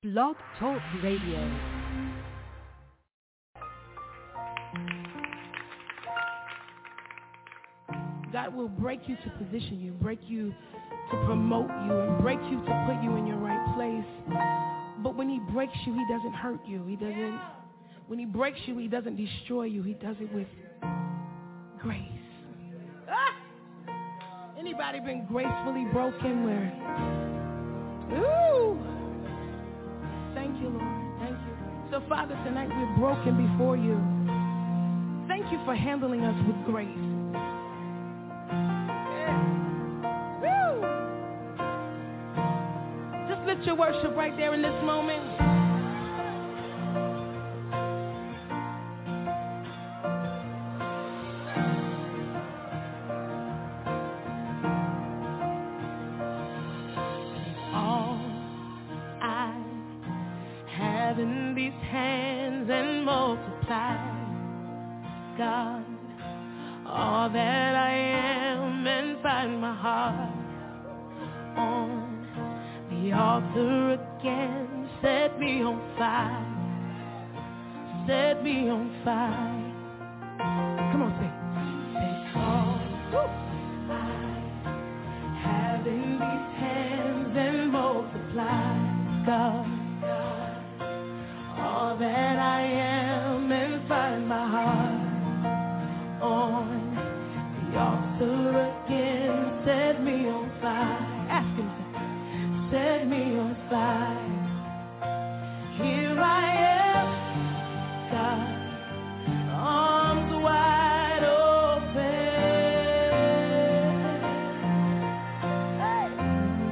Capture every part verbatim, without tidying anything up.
Blog Talk Radio. God will break you to position you, break you to promote you, and break you to put you in your right place. But when he breaks you, he doesn't hurt you. He doesn't, when he breaks you, he doesn't destroy you. He does it with grace. Ah! Anybody been gracefully broken where? Ooh! Thank you, Lord. Thank you. So, Father, tonight we're broken before you. Thank you for handling us with grace. Lift your worship right there in this moment. All I have in these hands and multiply, God, all that I am, and find my heart on the altar again. Set me on fire, set me on fire. Come on, sing. Take all I have in these hands and multiply, God, all that I am, and find my heart on the altar again. Set me on fire. Ask him. Set me on fire. Here I am, God, arms wide open. Hey.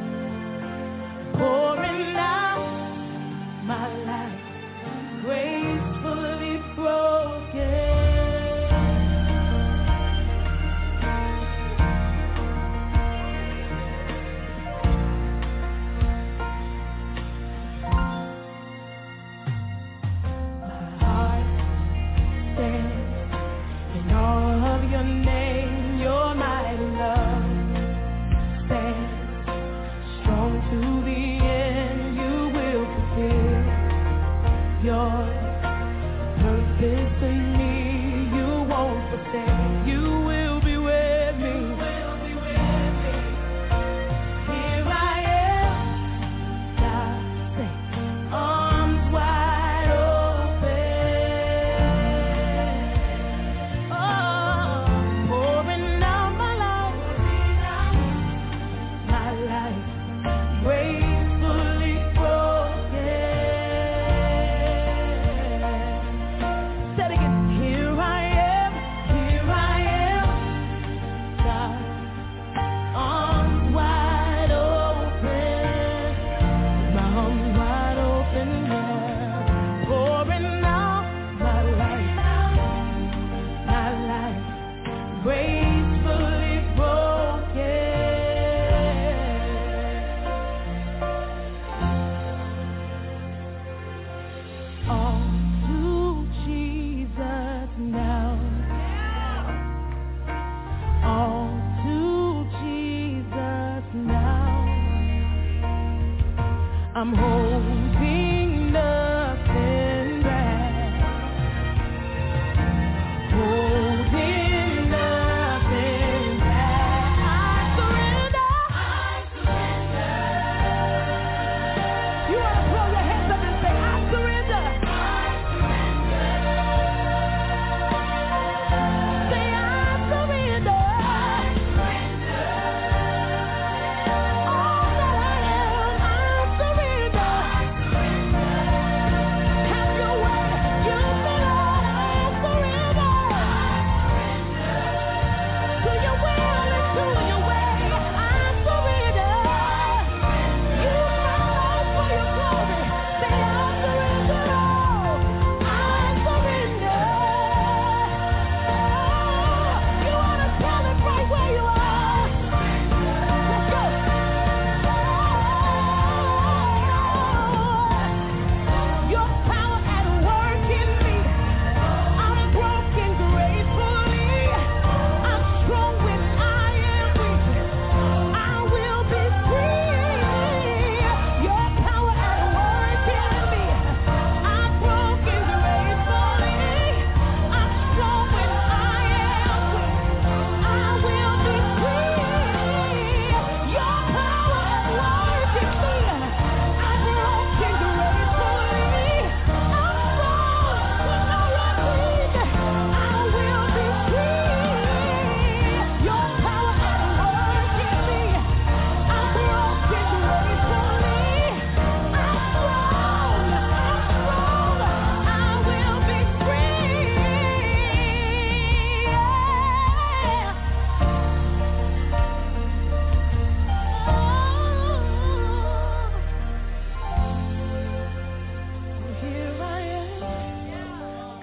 Pouring out my life, gracefully broken.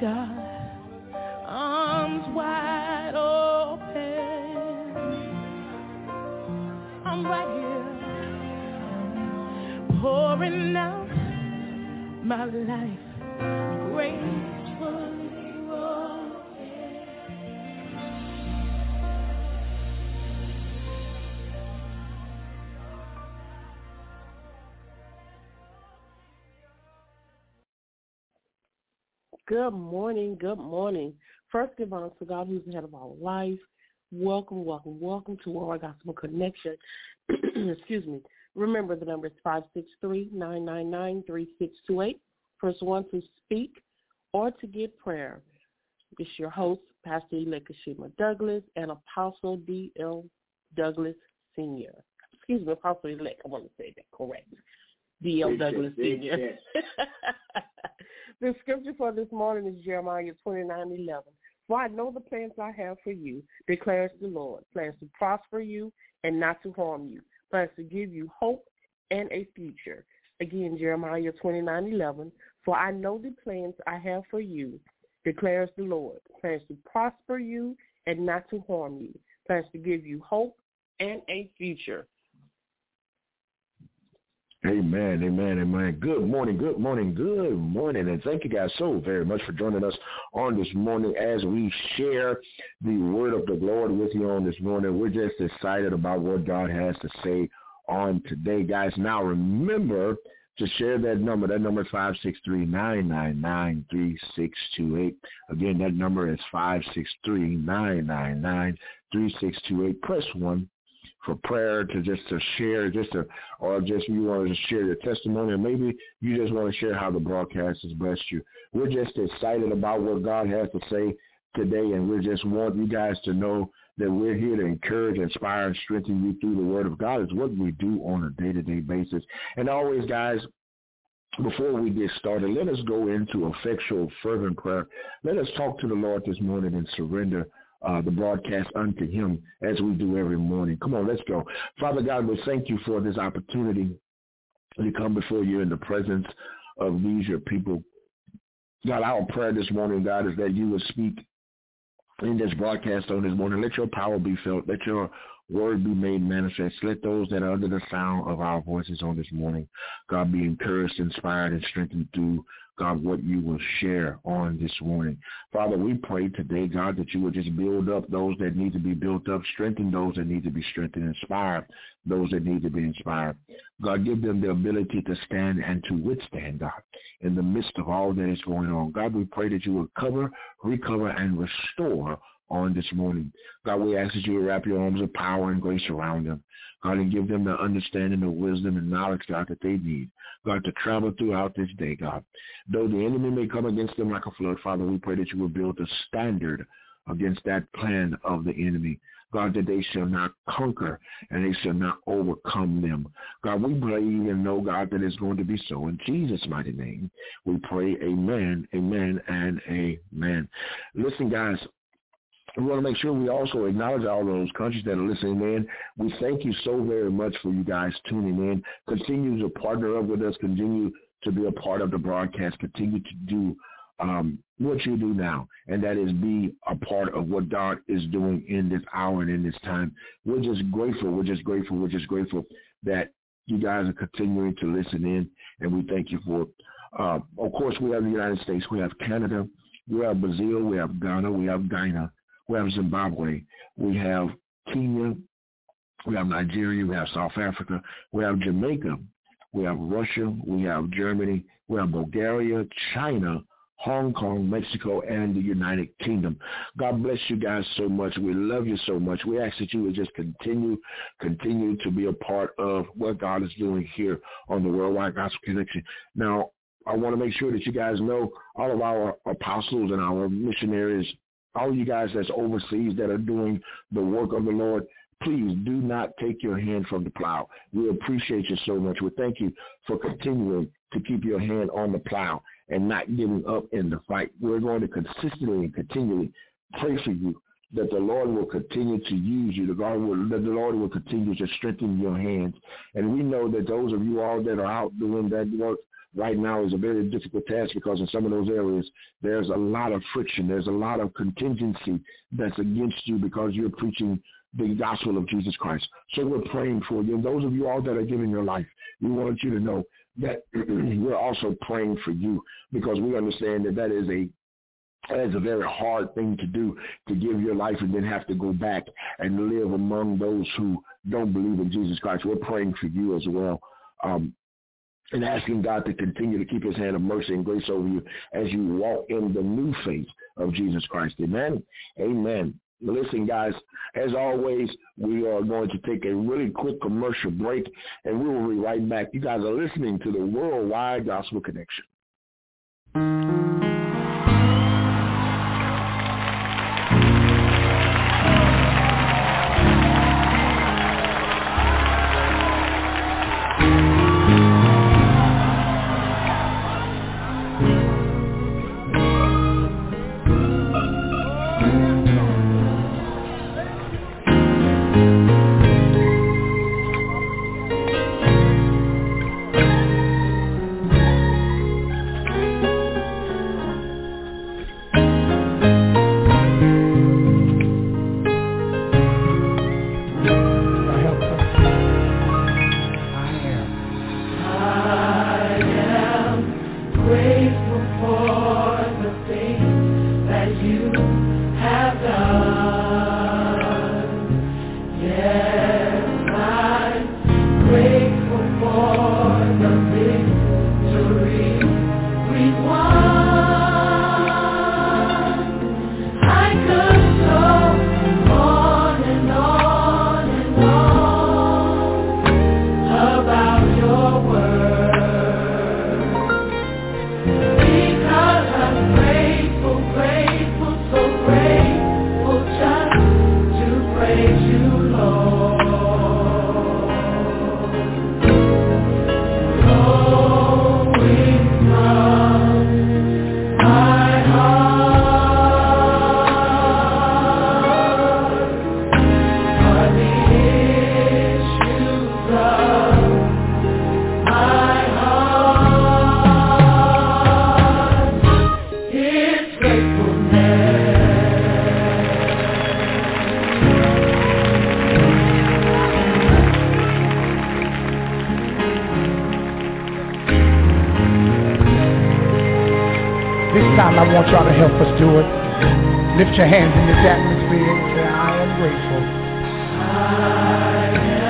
God, arms wide open. I'm right here, pouring out my life, gracefully broken. Good morning, good morning. First, give honor to God who's the head of our life. Welcome, welcome, welcome to our Gospel Connection. Excuse me. Remember, the number is five six three, nine nine nine, three six two eight. First one to speak or to give prayer. It's your host, Pastor-elect Kashima Douglas and Apostle D L. Douglas Senior Excuse me, Apostle-elect. I want to say that correct. D L. Douglas Senior The scripture for this morning is Jeremiah twenty-nine eleven. For I know the plans I have for you, declares the Lord, plans to prosper you and not to harm you, plans to give you hope and a future. Again, Jeremiah twenty-nine eleven. For I know the plans I have for you, declares the Lord, plans to prosper you and not to harm you, plans to give you hope and a future. Amen, amen, amen. Good morning, good morning, good morning. And thank you guys so very much for joining us on this morning as we share the word of the Lord with you on this morning. We're just excited about what God has to say on today, guys. Now, remember to share that number. That number is five six three, nine nine nine, three six two eight. Again, that number is five six three, nine nine nine, three six two eight. Press one for prayer, to just to share, just to, or just you want to share your testimony, or maybe you just want to share how the broadcast has blessed you. We're just excited about what God has to say today, and we just want you guys to know that we're here to encourage, inspire, and strengthen you through the Word of God. It's what we do on a day-to-day basis. And always, guys, before we get started, let us go into effectual, fervent prayer. Let us talk to the Lord this morning and surrender Uh, the broadcast unto him as we do every morning. Come on, let's go. Father God, we thank you for this opportunity to come before you in the presence of these, your people. God, our prayer this morning, God, is that you would speak in this broadcast on this morning. Let your power be felt. Let your word be made manifest. Let those that are under the sound of our voices on this morning, God, be encouraged, inspired, and strengthened through, God, what you will share on this morning. Father, we pray today, God, that you would just build up those that need to be built up, strengthen those that need to be strengthened, inspire those that need to be inspired. God, give them the ability to stand and to withstand, God, in the midst of all that is going on. God, we pray that you will cover, recover, and restore on this morning. God, we ask that you would wrap your arms of power and grace around them, God, and give them the understanding, the wisdom, and knowledge, God, that they need, God, to travel throughout this day, God. Though the enemy may come against them like a flood, Father, we pray that you will build a standard against that plan of the enemy, God, that they shall not conquer and they shall not overcome them. God, we believe and know, God, that it's going to be so. In Jesus' mighty name, we pray, amen, amen, and amen. Listen, guys, we want to make sure we also acknowledge all those countries that are listening in. We thank you so very much for you guys tuning in. Continue to partner up with us. Continue to be a part of the broadcast. Continue to do um, what you do now, and that is be a part of what God is doing in this hour and in this time. We're just grateful. We're just grateful. We're just grateful that you guys are continuing to listen in, and we thank you for it. Uh, of course, we have the United States. We have Canada. We have Brazil. We have Ghana. We have Guyana. We have Zimbabwe, we have Kenya, we have Nigeria, we have South Africa, we have Jamaica, we have Russia, we have Germany, we have Bulgaria, China, Hong Kong, Mexico, and the United Kingdom. God bless you guys so much. We love you so much. We ask that you would just continue, continue to be a part of what God is doing here on the Worldwide Gospel Connection. Now, I want to make sure that you guys know all of our apostles and our missionaries, all you guys that's overseas that are doing the work of the Lord, please do not take your hand from the plow. We appreciate you so much. We thank you for continuing to keep your hand on the plow and not giving up in the fight. We're going to consistently and continually pray for you that the Lord will continue to use you, the Lord will, that the Lord will continue to strengthen your hands. And we know that those of you all that are out doing that work, right now is a very difficult task because in some of those areas, there's a lot of friction. There's a lot of contingency that's against you because you're preaching the gospel of Jesus Christ. So we're praying for you. And those of you all that are giving your life, we want you to know that we're also praying for you because we understand that that is a That is a very hard thing to do, to give your life and then have to go back and live among those who don't believe in Jesus Christ. We're praying for you as well, um, and asking God to continue to keep his hand of mercy and grace over you as you walk in the new faith of Jesus Christ. Amen. Amen. Listen, guys, as always, we are going to take a really quick commercial break, and we will be right back. You guys are listening to the Worldwide Gospel Connection. I want y'all to help us do it. Lift your hands in this atmosphere and say, I am grateful. I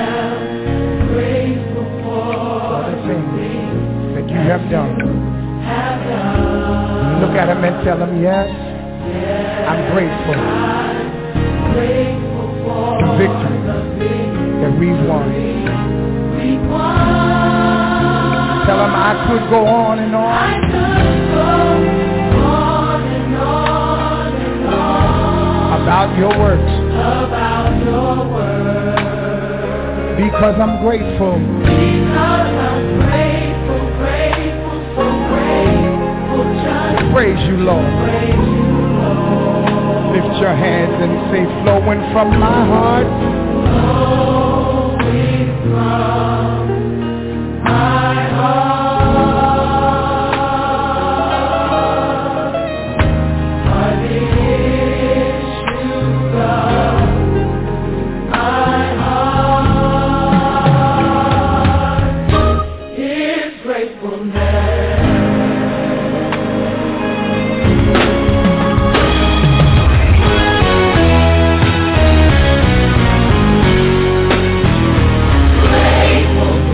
am grateful for the things that you have done. Have done. Look at them and tell them, yes, yes I'm grateful. I'm grateful for the victory that we've won. We won. Tell them I could go on and on. I could go about your works, about your works, because I'm grateful, because I'm grateful, grateful, so grateful, just praise you, Lord. Praise you, Lord. Lift your hands and say, flowing from my heart, flowing from my heart. grateful.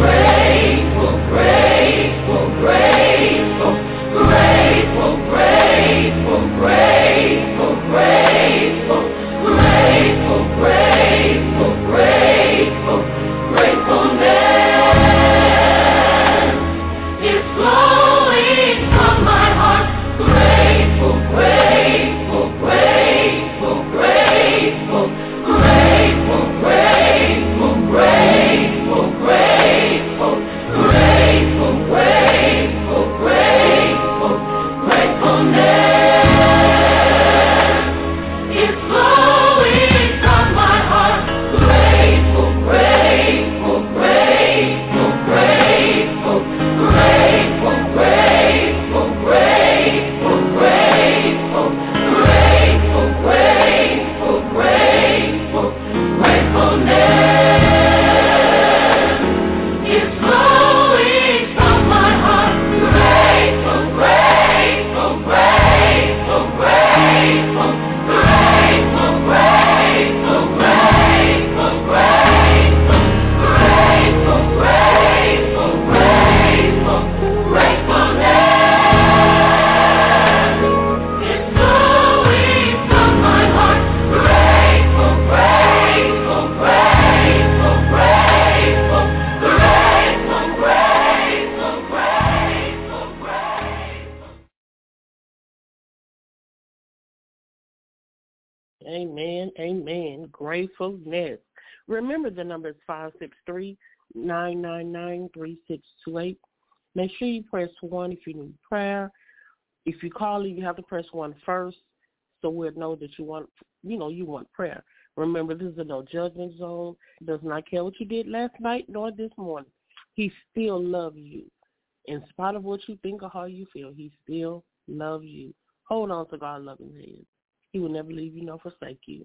amen, amen. Gratefulness. Remember the number is five six three, nine nine nine, three six two eight. Make sure you press one if you need prayer. If you call it, you have to press one first so we'll know that you want, you know, you want prayer. Remember, this is a no judgment zone. He does not care what you did last night nor this morning. He still loves you. In spite of what you think or how you feel, he still loves you. Hold on to God's loving hand. He will never leave you nor forsake you.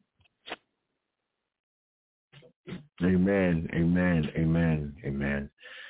Amen, amen, amen, amen.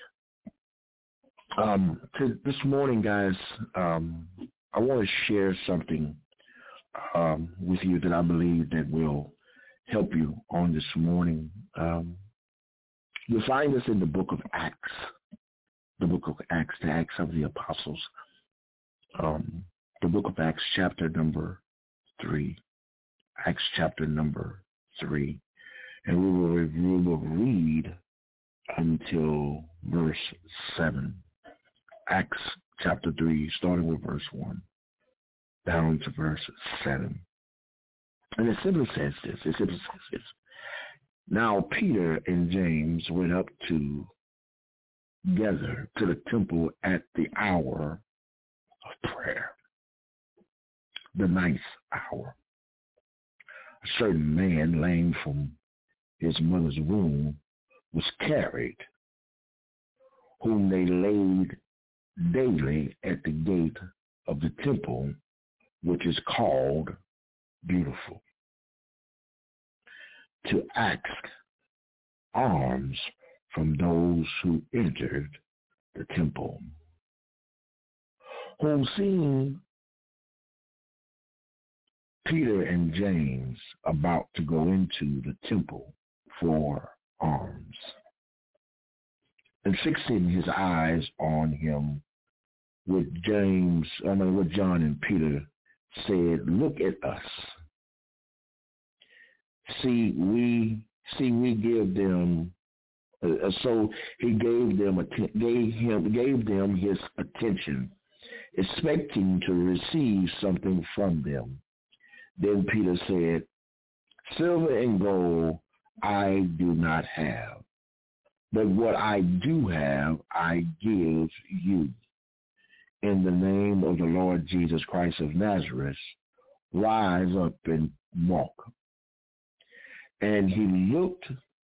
Um, to this morning, guys, um, I want to share something um, with you that I believe that will help you on this morning. Um, you'll find this in the book of Acts, the book of Acts, the Acts of the Apostles, um, the book of Acts, chapter number three, Acts chapter number three, and we will, we will read until verse seven. Acts chapter three, starting with verse one, down to verse seven. And it simply says this, it simply says this. Now Peter and James went up to together to the temple at the hour of prayer, the ninth hour. A certain man, lame from his mother's womb, was carried, whom they laid daily at the gate of the temple, which is called Beautiful, to ask alms from those who entered the temple, whom seeing Peter and James about to go into the temple for alms, and fixing his eyes on him with James, I mean with John and Peter, said, "Look at us. See, we see we give them." Uh, so he gave them gave him gave them his attention, expecting to receive something from them. Then Peter said, "Silver and gold I do not have, but what I do have I give you. In the name of the Lord Jesus Christ of Nazareth, rise up and walk." And he looked,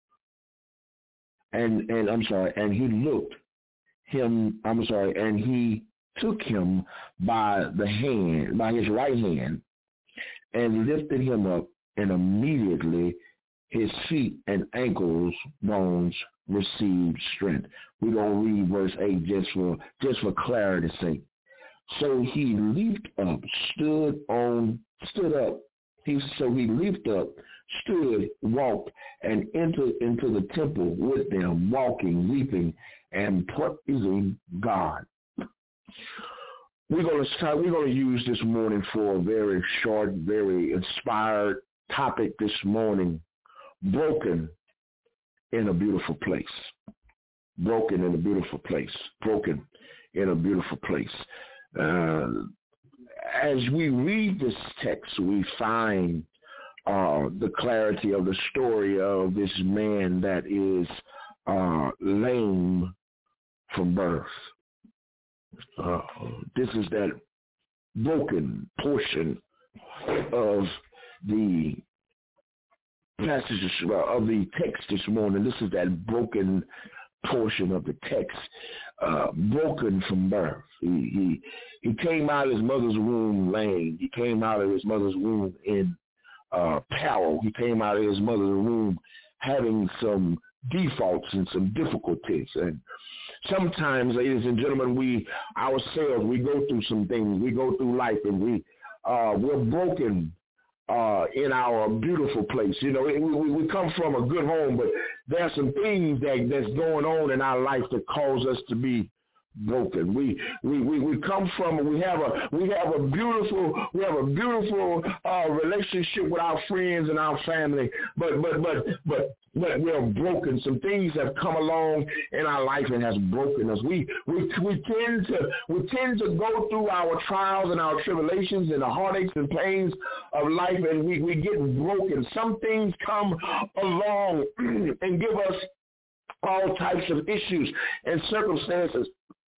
and and I'm sorry, and he looked him, I'm sorry, and he took him by the hand, by his right hand, and lifted him up, and immediately his feet and ankles bones received strength. We're gonna read verse eight just for just for clarity's sake. So he leaped up, stood on, stood up. He so he leaped up, stood, walked, and entered into the temple with them, walking, leaping, and praising God. We're gonna start, we're gonna use this morning for a very short, very inspired topic this morning. Broken in a beautiful place. Broken in a beautiful place. Broken in a beautiful place. Uh, as we read this text, we find uh, the clarity of the story of this man that is uh, lame from birth. Uh, this is that broken portion of the passages of the text this morning. This is that broken portion of the text, uh, broken from birth. He, he he came out of his mother's womb lame. He came out of his mother's womb in uh, peril. He came out of his mother's womb having some defaults and some difficulties. And sometimes, ladies and gentlemen, we ourselves, we go through some things. We go through life, and we uh, we're broken Uh, in our beautiful place. You know, we, we, we come from a good home, but there are some things that, that's going on in our life that cause us to be broken. We we, we, we come from we have a we have a beautiful we have a beautiful uh, relationship with our friends and our family, but but but but but we're broken. Some things have come along in our life and has broken us. We we we tend to we tend to go through our trials and our tribulations and the heartaches and pains of life, and we, we get broken. Some things come along and give us all types of issues and circumstances.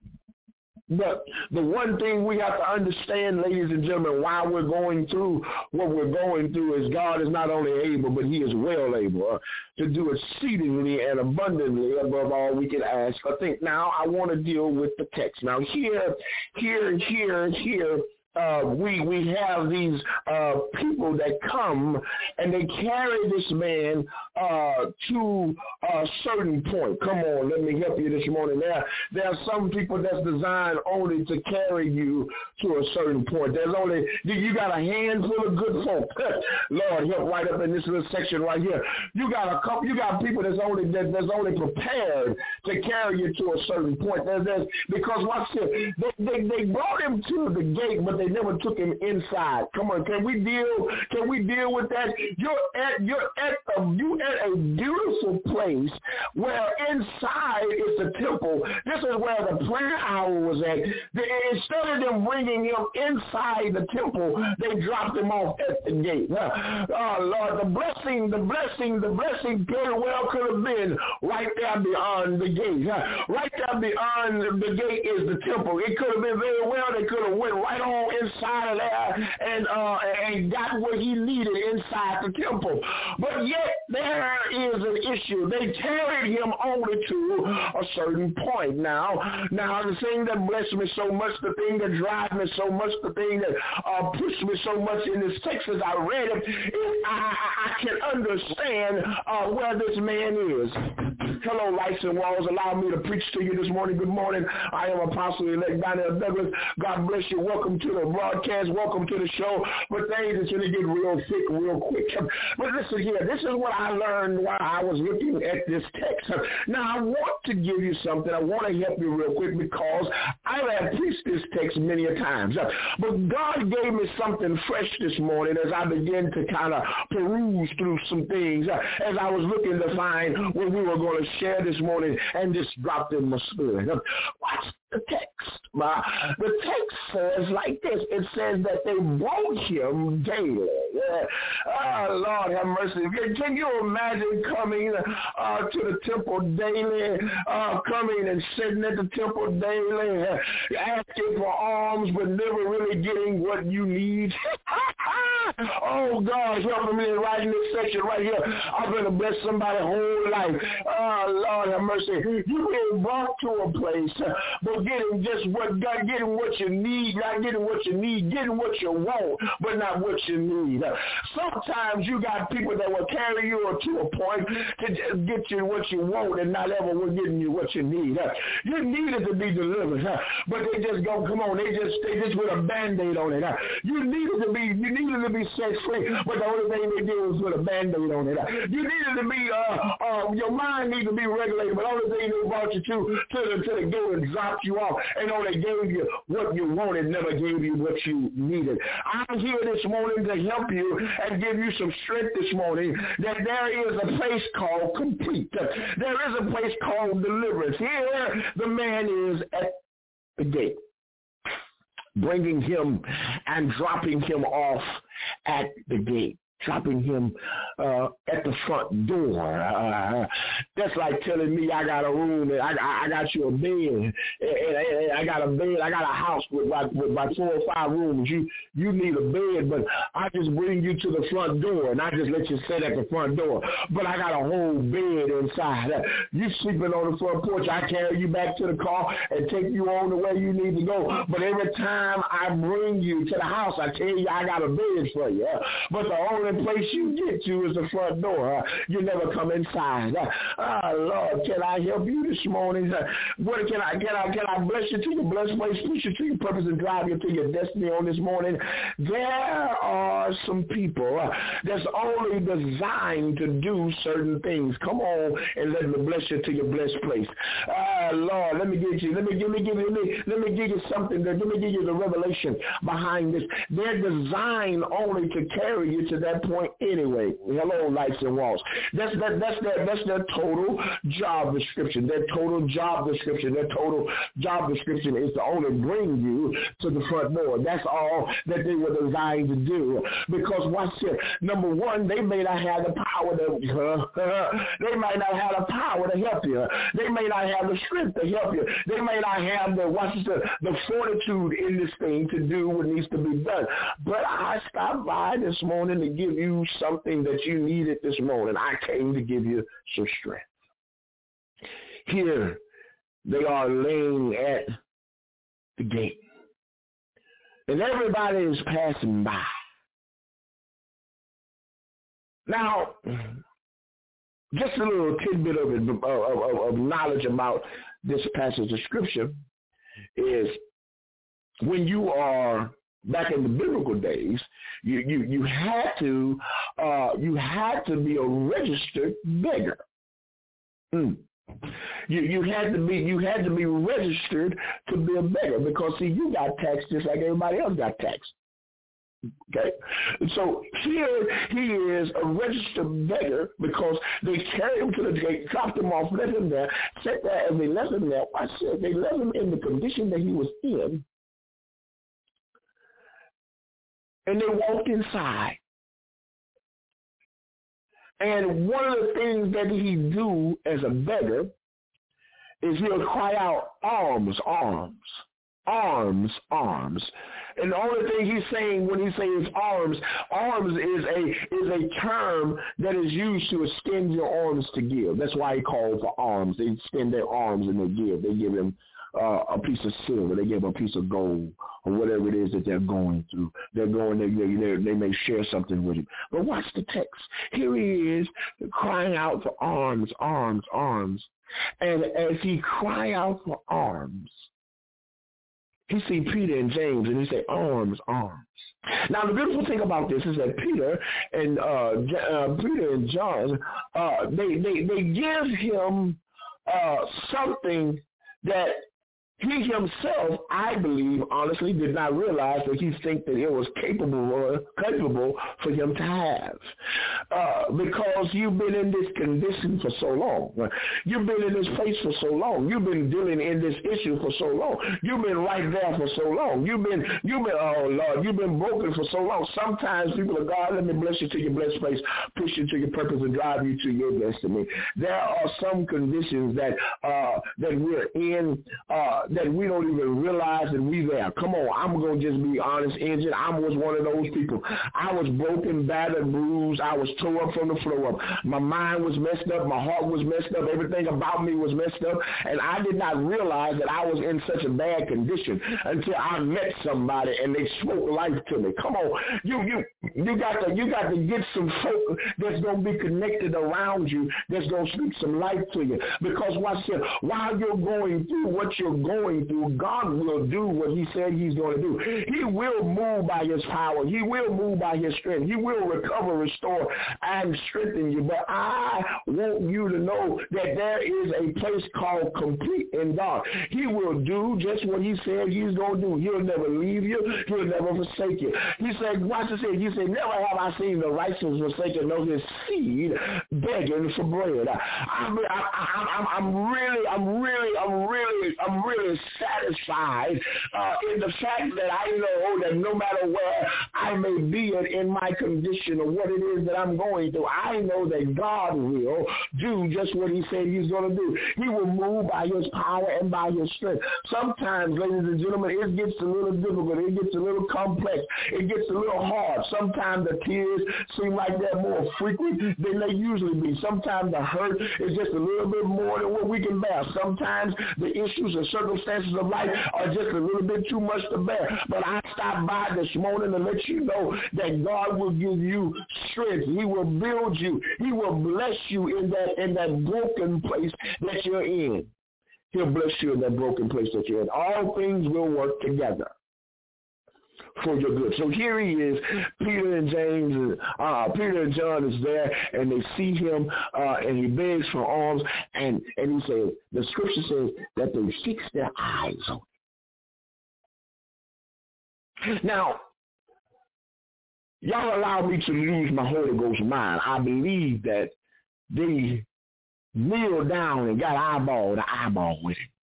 But the one thing we have to understand, ladies and gentlemen, why we're going through what we're going through is God is not only able, but he is well able uh, to do exceedingly and abundantly above all we can ask or think. Now, I want to deal with the text. Now, here, here, here, here, Uh, we we have these uh, people that come and they carry this man uh, to a certain point. Come on, let me help you this morning. There, there are some people that's designed only to carry you to a certain point. There's only, you got a handful of good folk. Lord, help right up in this little section right here. You got a couple, you got people that's only that, that's only prepared to carry you to a certain point. There's, there's, because watch this, they, they, they brought him to the gate, but they never took him inside. Come on, can we deal? Can we deal with that? You're at you're at a you at a beautiful place where inside is the temple. This is where the prayer hour was at. They, instead of them bringing him inside the temple, they dropped him off at the gate. Uh, oh Lord, the blessing, the blessing, the blessing very well could have been right there beyond the gate. Uh, right there beyond the gate is the temple. It could have been very well. They could have went right on inside of there and uh, and got what he needed inside the temple. But yet there is an issue. They carried him only to a certain point. Now, now the thing that blessed me so much, the thing that drives me so much, the thing that uh, pushed me so much in this text as I read it, is I, I can understand uh, where this man is. Hello, Lights and Walls. Allow me to preach to you this morning. Good morning. I am Apostle-elect Donnell Douglas. God bless you. Welcome to the broadcast. Welcome to the show. But things are going to get real thick real quick. But listen here. This is what I learned while I was looking at this text. Now, I want to give you something. I want to help you real quick because I have preached this text many a times. But God gave me something fresh this morning as I began to kind of peruse through some things as I was looking to find what we were going to share this morning, and just dropped in my spirit. Watch the text. Uh, the text says like this. It says that they brought him daily. Yeah. Oh, Lord have mercy. Can, can you imagine coming uh, to the temple daily, uh, coming and sitting at the temple daily, uh, asking for alms but never really getting what you need? Oh, God, help me right in this section right here. I'm going to bless somebody's whole life. Oh, Lord have mercy. You've been brought to a place, uh, but getting just what God, getting what you need, not getting what you need, getting what you want, but not what you need. Uh, sometimes you got people that will carry you to a point to just get you what you want and not ever will getting you what you need. Uh, you needed to be delivered, uh, but they just go, come on, they just they just put a Band-Aid on it. Uh, you needed to be you needed to be set free, but the only thing they did was put a Band-Aid on it. Uh, you needed to be uh, uh, your mind needed to be regulated, but the only thing they brought you to to the, to the gate and dropped you off and only gave you what you wanted, never gave you what you needed. I'm here this morning to help you and give you some strength this morning that there is a place called complete. There is a place called deliverance. Here the man is at the gate, bringing him and dropping him off at the gate. Dropping him uh, at the front door. Uh, that's like telling me I got a room, and I, I got you a bed, and, and, and I got a bed, I got a house with about, with about four or five rooms. You you need a bed, but I just bring you to the front door, and I just let you sit at the front door. But I got a whole bed inside. Uh, you sleeping on the front porch, I carry you back to the car and take you on the way you need to go. But every time I bring you to the house, I tell you I got a bed for you. Uh, but the only place you get to is the front door. Uh, you never come inside. Uh, oh, Lord, can I help you this morning? Uh, what can I can I can I bless you to your blessed place, push you to your purpose, and drive you to your destiny on this morning? There are some people uh, that's only designed to do certain things. Come on and let me bless you to your blessed place. Uh, Lord, let me give you, let me give me give you, let me, let me give you something. That, let me give you the revelation behind this. They're designed only to carry you to that that point anyway. Hello, lights and walls. That's that. That's their that's their total job description. Their total job description. Their total job description is to only bring you to the front door. That's all that they were designed to do. Because watch this. Number one, they may not have the power to. Uh, they might not have the power to help you. They may not have the strength to help you. They may not have the watch this, the fortitude in this thing to do what needs to be done. But I stopped by this morning to give you something that you needed this morning. I came to give you some strength. Here they are laying at the gate. And everybody is passing by. Now, just a little tidbit of, it, of, of, of knowledge about this passage of Scripture is when you are back in the biblical days, you you, you had to uh, you had to be a registered beggar. Mm. You you had to be you had to be registered to be a beggar because see you got taxed just like everybody else got taxed. Okay, so here he is a registered beggar because they carried him to the gate, dropped him off, left him there, sat there, and they left him there. I said they left him in the condition that he was in, and they walked inside. And one of the things that he do as a beggar is he'll cry out, arms, arms, arms, arms. And the only thing he's saying when he says arms, arms is a is a term that is used to extend your arms to give. That's why he called for arms. They extend their arms and they give. They give him uh, a piece of silver. They give him a piece of gold or whatever it is that they're going through. They're going, they, they, they may share something with him. But watch the text. Here he is crying out for arms, arms, arms. And as he cry out for arms, he see Peter and James, and he say, arms, arms. Now, the beautiful thing about this is that Peter and uh, J- uh, Peter and John, uh, they, they, they give him uh, something that he himself, I believe, honestly, did not realize that he think that it was capable or capable for him to have. Uh, because you've been in this condition for so long. You've been in this place for so long. You've been dealing in this issue for so long. You've been right there for so long. You've been, you've been, oh Lord, you've been broken for so long. Sometimes people of God, let me bless you to your blessed place, push you to your purpose and drive you to your destiny. There are some conditions that uh, that we're in uh, that we don't even realize that we there. Come on, I'm going to just be honest, Engine. I was one of those people. I was broken, battered, bruised. I was tore up from the floor up. My mind was messed up. My heart was messed up. Everything about me was messed up. And I did not realize that I was in such a bad condition until I met somebody and they spoke life to me. Come on. You you you got to you got to get some folk that's going to be connected around you that's going to speak some life to you. Because watch this, while you're going through what you're going through, God will do what he said he's going to do. He will move by his power. He will move by his strength. He will recover, restore, and strengthen you. But I want you to know that there is a place called complete in God. He will do just what he said he's going to do. He'll never leave you. He'll never forsake you. He said, watch this, he said, never have I seen the righteous forsaken, nor his seed begging for bread. I, I, I, I, I'm really, I'm really, I'm really, I'm really satisfied uh, in the fact that I know that no matter where I may be in, in my condition or what it is that I'm going through, I know that God will do just what he said he's going to do. He will move by his power and by his strength. Sometimes, ladies and gentlemen, it gets a little difficult. It gets a little complex. It gets a little hard. Sometimes the tears seem like they're more frequent than they usually be. Sometimes the hurt is just a little bit more than what we can bear. Sometimes the issues and circumstances of life are just a little bit too much to bear. But I stopped by this morning to let you know that God will give you strength. He will build you. He will bless you in that in that broken place that you're in. He'll bless you in that broken place that you're in. All things will work together for your good. So here he is, Peter and James, uh, Peter and John is there, and they see him, uh, and he begs for alms, and, and he says, the scripture says that they fix their eyes on him. Now, y'all allow me to use my Holy Ghost mind. I believe that they kneeled down and got eyeball to eyeball with him.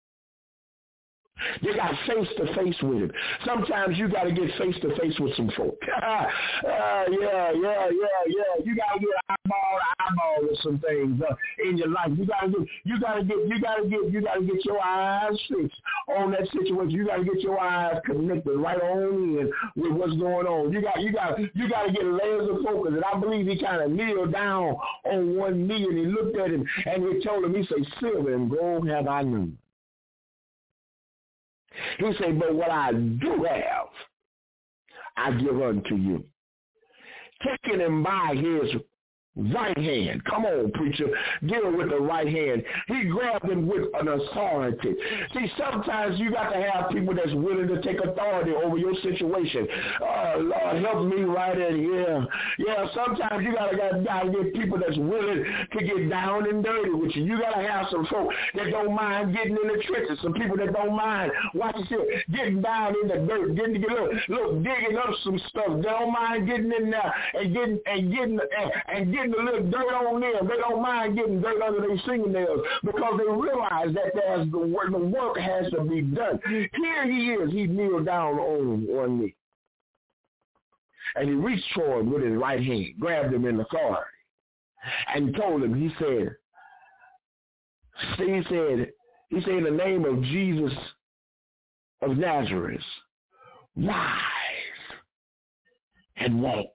They got face to face with him. Sometimes you got to get face to face with some folk. uh, yeah, yeah, yeah, yeah. You got to get eyeball to eyeball with some things uh, in your life. You got to get, you got to get, you got to get, you got to get your eyes fixed on that situation. You got to get your eyes connected right on in with what's going on. You got, you got, you got to get layers of focus. And I believe he kind of kneeled down on one knee and he looked at him and he told him, he said, "Silver and gold have I none." He said, "But what I do have, I give unto you." Taking him by his right hand. Come on, preacher. Deal with the right hand. He grabbed him with an authority. See, sometimes you got to have people that's willing to take authority over your situation. Oh, Lord, help me right in here. Yeah, sometimes you got to gotta get people that's willing to get down and dirty with you. You got to have some folk that don't mind getting in the trenches. Some people that don't mind, watch this here, getting down in the dirt, getting, get, look, look, digging up some stuff. They don't mind getting in there and getting, and getting, and, and getting getting a little dirt on them. They don't mind getting dirt under their fingernails because they realize that there's the work, the work has to be done. Here he is. He kneeled down on one knee. And he reached for him with his right hand, grabbed him in the authority, and told him, he said, he said, he said, in the name of Jesus of Nazareth, rise and walk.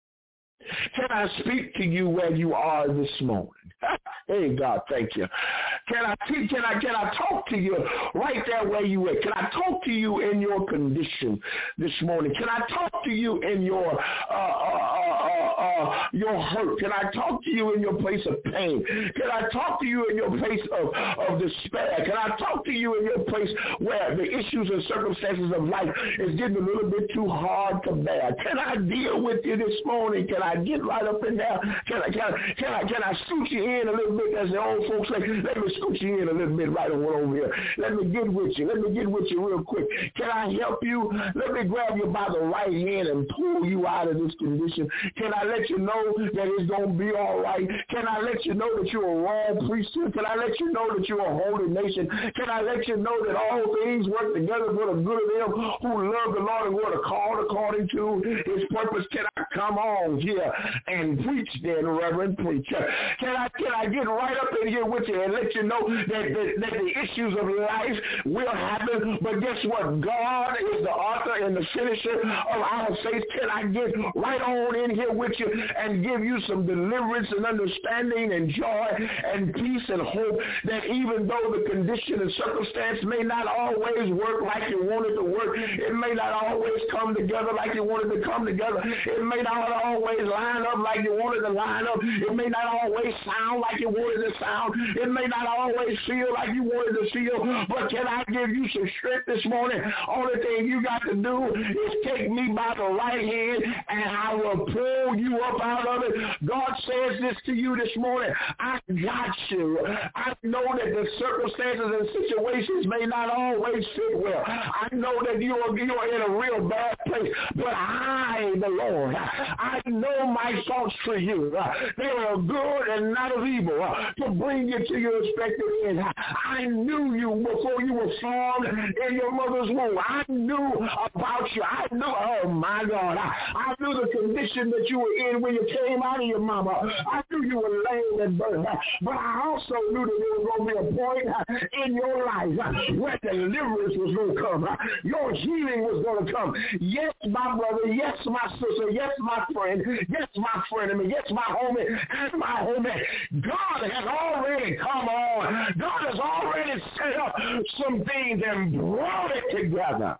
Can I speak to you where you are this morning? Hey, God, thank you. Can I teach, can I can I talk to you right there where you at? Can I talk to you in your condition this morning? Can I talk to you in your uh, uh, uh, uh, your hurt? Can I talk to you in your place of pain? Can I talk to you in your place of, of despair? Can I talk to you in your place where the issues and circumstances of life is getting a little bit too hard to bear? Can I deal with you this morning? Can I get right up in there? Can I can I can I, can I scoot you in a little bit, as the old folks say? Let me scoot you in a little bit right over here. Let me get with you. Let me get with you real quick. Can I help you? Let me grab you by the right hand and pull you out of this condition. Can I let you know that it's going to be all right? Can I let you know that you're a royal priesthood? Can I let you know that you're a holy nation? Can I let you know that all things work together for the good of them who love the Lord and who are called according to his purpose? Can I come on here and preach then, Reverend Preacher? Can I, can I get right up in here with you and let you know that, that, that the issues of life will happen? But guess what? God is the author and the finisher of our faith. Can I get right on in here with you and give you some deliverance and understanding and joy and peace and hope that even though the condition and circumstance may not always work like you wanted to work, it may not always come together like you wanted to come together, it may not always line up like you wanted to line up, it may not always sound like you wanted to sound, it may not always feel like you wanted to feel, but can I give you some strength this morning? Only thing you got to do is take me by the right hand and I will pull you up out of it. God says this to you this morning. I got you. I know that the circumstances and situations may not always fit well. I know that you are, you are in a real bad place, but I, the Lord, I know my thoughts for you. They are good and not of evil, to bring you to your expected end. I knew you before you were formed in your mother's womb. I knew about you. I knew, oh my God, I, I knew the condition that you were in when you came out of your mama. I knew you were lame at birth, but I also knew that there was going to be a point in your life where deliverance was going to come. Your healing was going to come. Yes, my brother. Yes, my sister. Yes, my friend. Yes, my friend. I mean, yes, my homie and my homie. God has already come on. God has already set up some things and brought it together.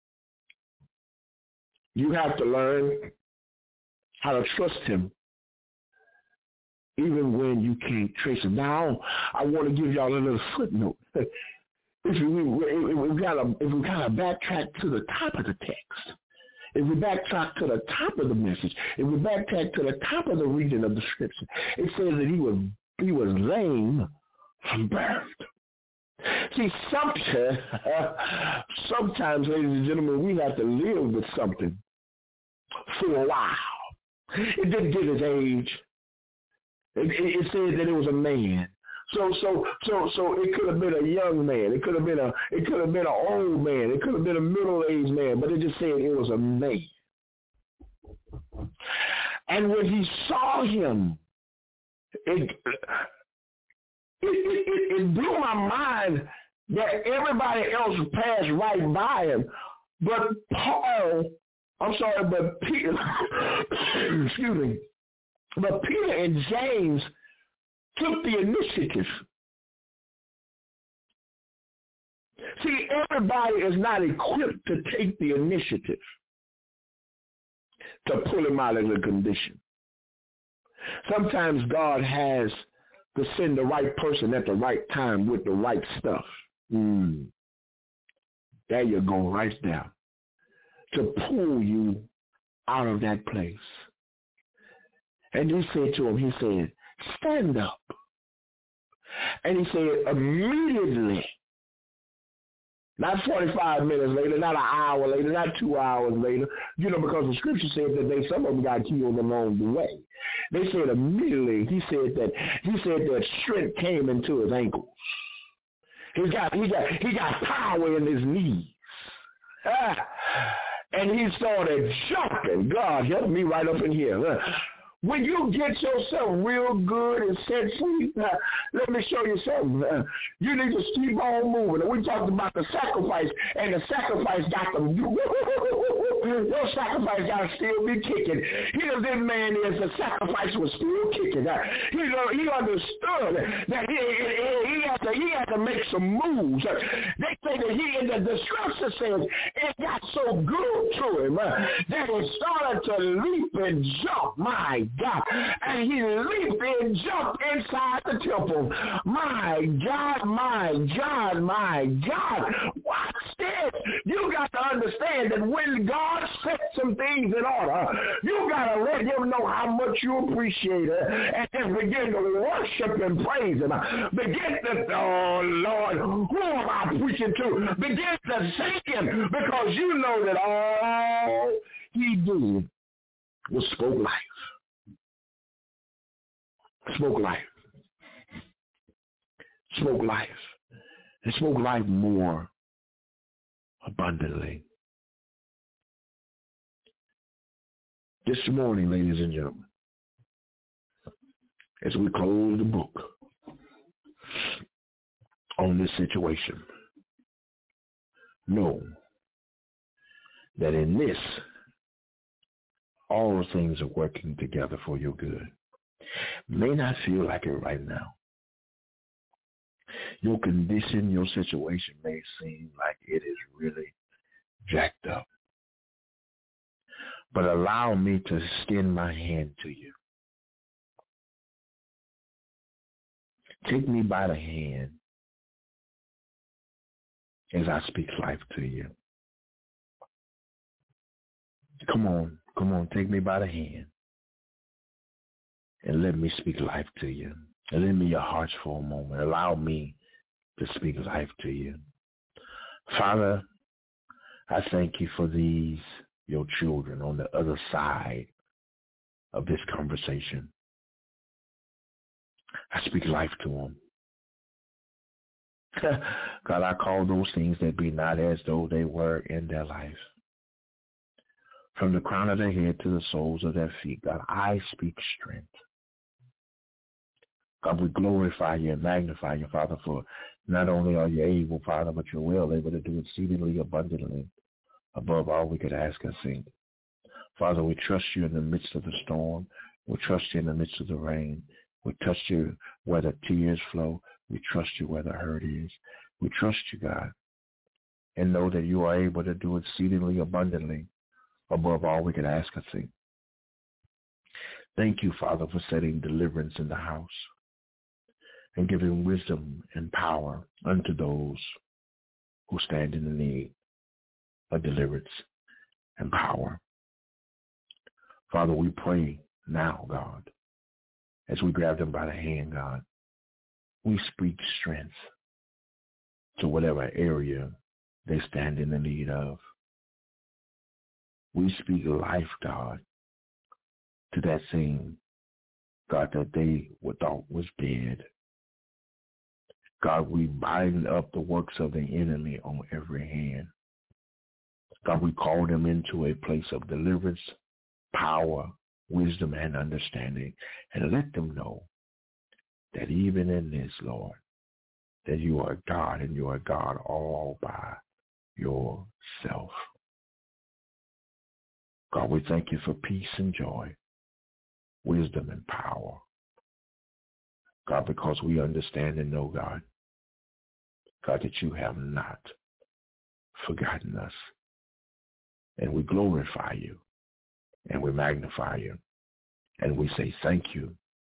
You have to learn how to trust him even when you can't trace him. Now, I want to give y'all a little footnote. If we, if we got to if we kind of backtrack to the top of the text, if we backtrack to the top of the message, if we backtrack to the top of the reading of the scripture, it says that he was he was lame from birth. See, sometimes, sometimes, ladies and gentlemen, we have to live with something for a while. It didn't give his age. It, it, it said that it was a man. So so so so it could have been a young man. It could have been a it could have been an old man. It could have been a middle-aged man. But it just said it was a man. And when he saw him, it it, it, it blew my mind that everybody else passed right by him. But Paul, I'm sorry, but Peter, excuse me, but Peter and James took the initiative. See, everybody is not equipped to take the initiative to pull him out of the condition. Sometimes God has to send the right person at the right time with the right stuff. Mm. There you go, right there. To pull you out of that place. And he said to him, he said, stand up. And he said, immediately, not forty-five minutes later, not an hour later, not two hours later, you know, because the scripture said that they, some of them got killed along the way. They said immediately, he said that, he said that strength came into his ankles. He got, he got, he got power in his knees. Ah. And he started jumping. God, help me right up in here. When you get yourself real good and set free, uh, let me show you something. Uh, you need to keep on moving. And we talked about the sacrifice, and the sacrifice got to, your sacrifice got to still be kicking. Here this man is, the sacrifice was still kicking. Uh, he, he understood that he, he, he, had to, he had to make some moves. Uh, they say that he, and the, the scripture says, it got so good to him uh, that he started to leap and jump. My God. And he leaped and jumped inside the temple. My God, my God, my God. Watch this. You got to understand that when God sets some things in order, you got to let him know how much you appreciate it and then begin to worship and praise him. Begin to, oh Lord, who am I preaching to? Begin to thank him because you know that all he did was spoke life. Spoke life. Spoke life. And spoke life more abundantly. This morning, ladies and gentlemen, as we close the book on this situation, know that in this, all things are working together for your good. May not feel like it right now. Your condition, your situation may seem like it is really jacked up. But allow me to extend my hand to you. Take me by the hand as I speak life to you. Come on, come on, take me by the hand. And let me speak life to you. And lend me your hearts for a moment. Allow me to speak life to you. Father, I thank you for these, your children, on the other side of this conversation. I speak life to them. God, I call those things that be not as though they were in their life. From the crown of their head to the soles of their feet, God, I speak strength. God, we glorify you and magnify you, Father, for not only are you able, Father, but you're well able to do exceedingly abundantly above all we could ask or think. Father, we trust you in the midst of the storm. We trust you in the midst of the rain. We trust you where the tears flow. We trust you where the hurt is. We trust you, God, and know that you are able to do exceedingly abundantly above all we could ask or think. Thank you, Father, for setting deliverance in the house and giving wisdom and power unto those who stand in the need of deliverance and power. Father, we pray now, God, as we grab them by the hand, God, we speak strength to whatever area they stand in the need of. We speak life, God, to that thing, God, that they thought was dead. God, we bind up the works of the enemy on every hand. God, we call them into a place of deliverance, power, wisdom, and understanding, and let them know that even in this, Lord, that you are God and you are God all by yourself. God, we thank you for peace and joy, wisdom and power. God, because we understand and know, God, God, that you have not forgotten us. And we glorify you and we magnify you and we say thank you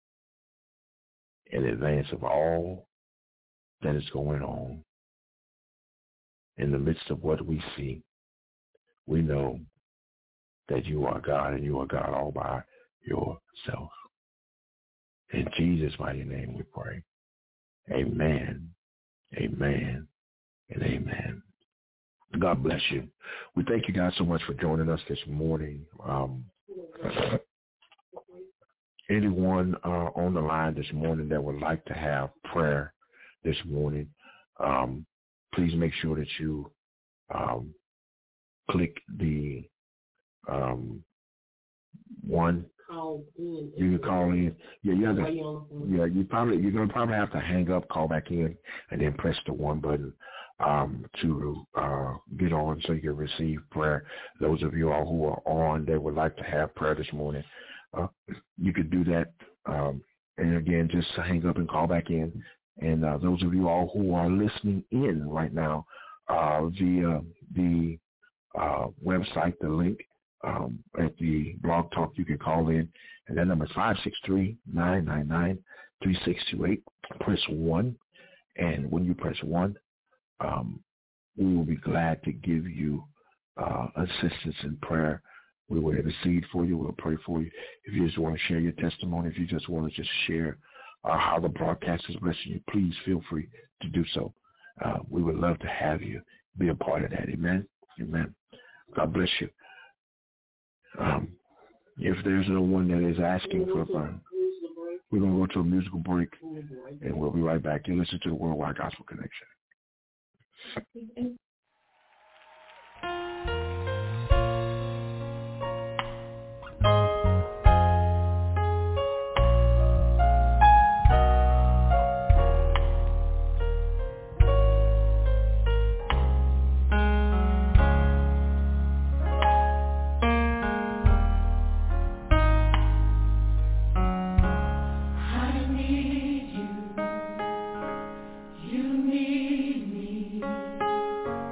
in advance of all that is going on. In the midst of what we see, we know that you are God and you are God all by yourself. In Jesus' mighty name we pray. Amen, amen, and amen. God bless you. We thank you guys so much for joining us this morning. Um, anyone uh, on the line this morning that would like to have prayer this morning, um, please make sure that you um, click the um, one. You can call in. Yeah, you have to, yeah, you probably you're gonna probably have to hang up, call back in, and then press the one button um, to uh, get on so you can receive prayer. Those of you all who are on that would like to have prayer this morning, uh, you could do that. Um, and again, just hang up and call back in. And uh, those of you all who are listening in right now uh, via the uh, website, the link. Um, at the Blog Talk, you can call in, and that number is five six three, nine nine nine, three six two eight. Press one, and when you press one, um, we will be glad to give you uh, assistance in prayer. We will intercede for you. We'll pray for you. If you just want to share your testimony, if you just want to just share uh, how the broadcast is blessing you, please feel free to do so. Uh, we would love to have you be a part of that. Amen. Amen. God bless you. Um, if there's no one that is asking for fun, we're going to go to a musical break, and we'll be right back. You listen to the Worldwide Gospel Connection. You need me.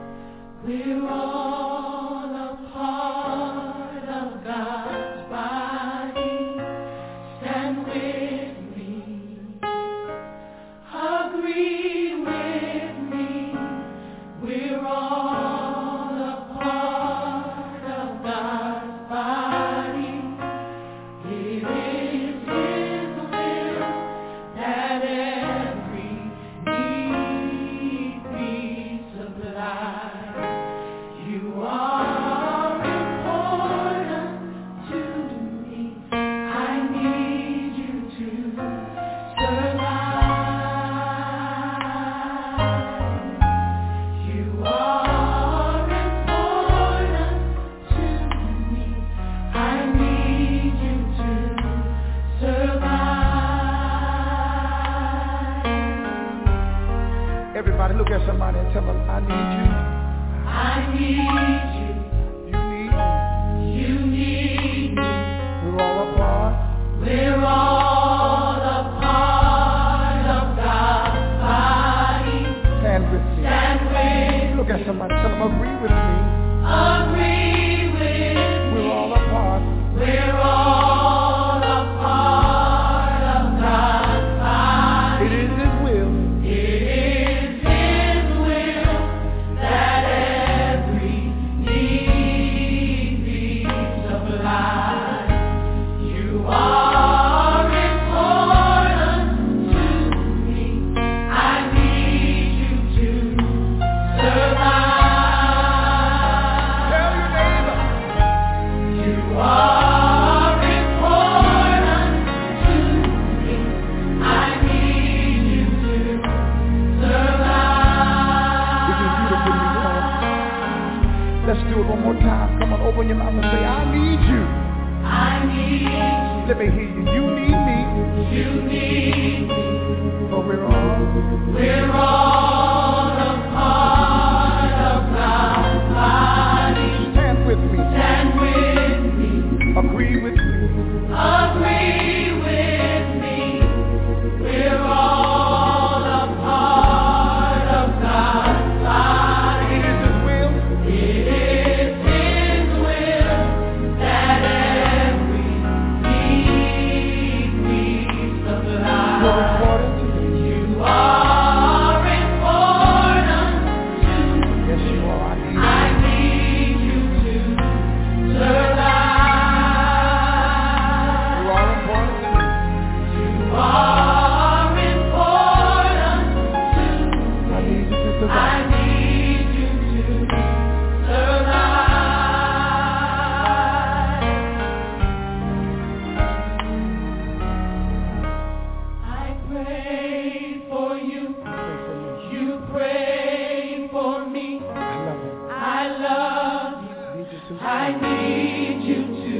time. Come on, open your mouth and say, I need you. I need you. Let me hear you. You need me. You need me. For we're all. We're all a part of God's body. Stand with me. Stand with me. Agree with me. Agree with me. We're all a part of God's body. It is His will. It is His will that every need be supplied. You're important to me. You are important to me. Yes, you are. I need I need you to survive. you. Are important to me. You are important to me. I need you to I survive. need you to survive. I pray for you. Pray for me. You pray for me. I love you. I love you. Need you to I need you to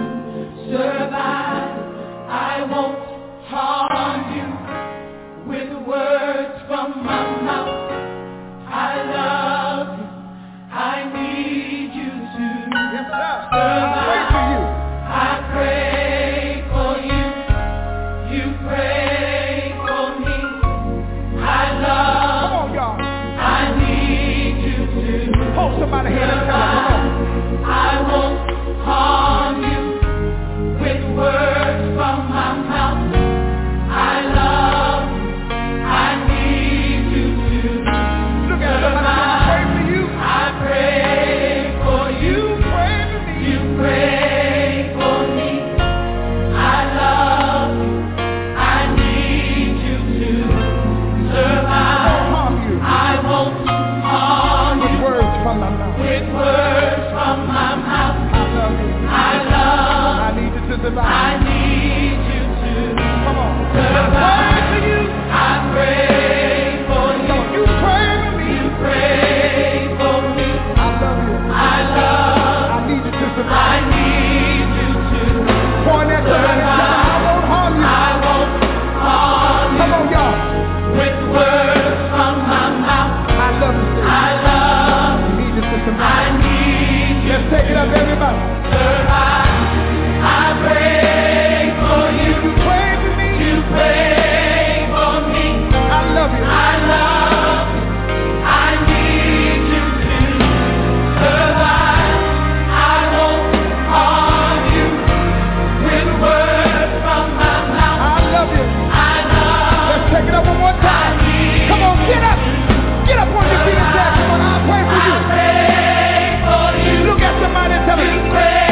survive. I won't harm you with words from my mouth. I love you. I need you to Yes, sir. survive. I pray for you. I pray for you. You pray for me. I Come love on, y'all. I need you to Hold somebody hand and tell them, come on. I won't harm you with words from my mouth. I love you. I need you to Look at somebody. I pray for you. I pray for you. Pray for me. You pray for me. I love you. I need you to survive. Don't harm you. I won't harm With you words from my mouth. with words from my mouth. I love you. I love, I need you to I survive. need you to Come on. I survive. pray for you. I pray for Come you. on. You pray for me. You pray for me. I love you. I love, I need you to I survive. need you to Point at somebody and tell them, I won't harm you. I won't harm Come on, y'all. you with words from my mouth. I love you, I Steve. love, I need you to I survive. need you Let's take it up, everybody. survive. I pray for you. You pray for me. You pray for me. I love you. I love you. I need you to survive. I won't harm you with words from my mouth. I love you. I love, Let's take it up one more I time. need Come on, get up. Get up on your feet and say, come on, I pray for I you. pray for you. Look at somebody and tell You them, pray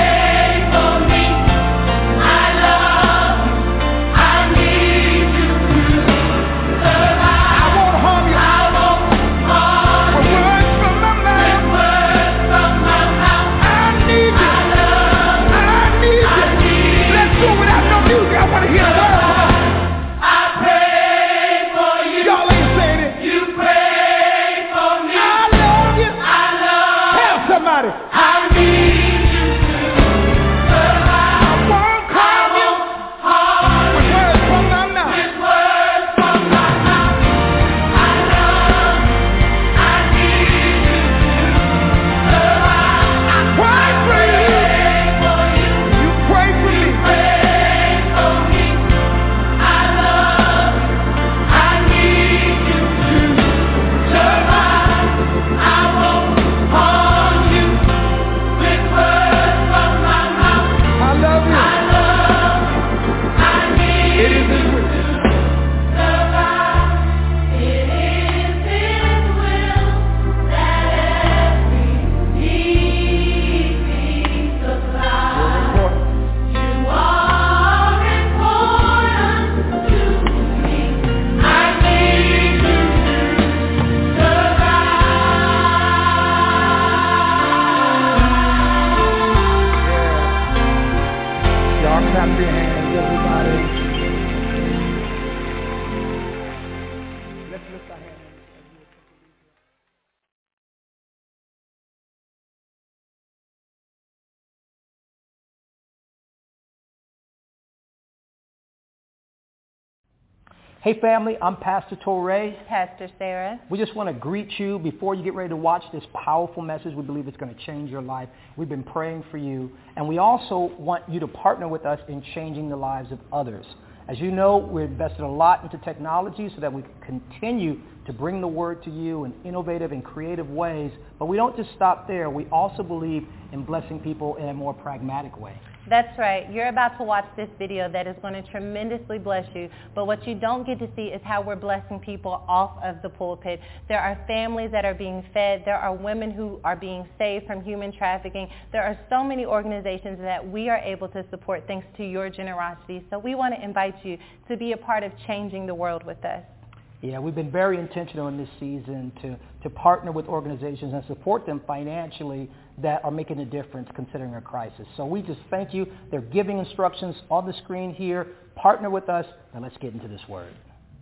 Hey family, I'm Pastor Torrey. Pastor Sarah. We just want to greet you before you get ready to watch this powerful message. We believe it's going to change your life. We've been praying for you. And we also want you to partner with us in changing the lives of others. As you know, we've invested a lot into technology so that we can continue to bring the word to you in innovative and creative ways. But we don't just stop there. We also believe in blessing people in a more pragmatic way. That's right. You're about to watch this video that is going to tremendously bless you. But what you don't get to see is how we're blessing people off of the pulpit. There are families that are being fed. There are women who are being saved from human trafficking. There are so many organizations that we are able to support thanks to your generosity. So we want to invite you to be a part of changing the world with us. Yeah, we've been very intentional in this season to, to partner with organizations and support them financially that are making a difference considering a crisis. So we just thank you. There are giving instructions on the screen here. Partner with us, and let's get into this word.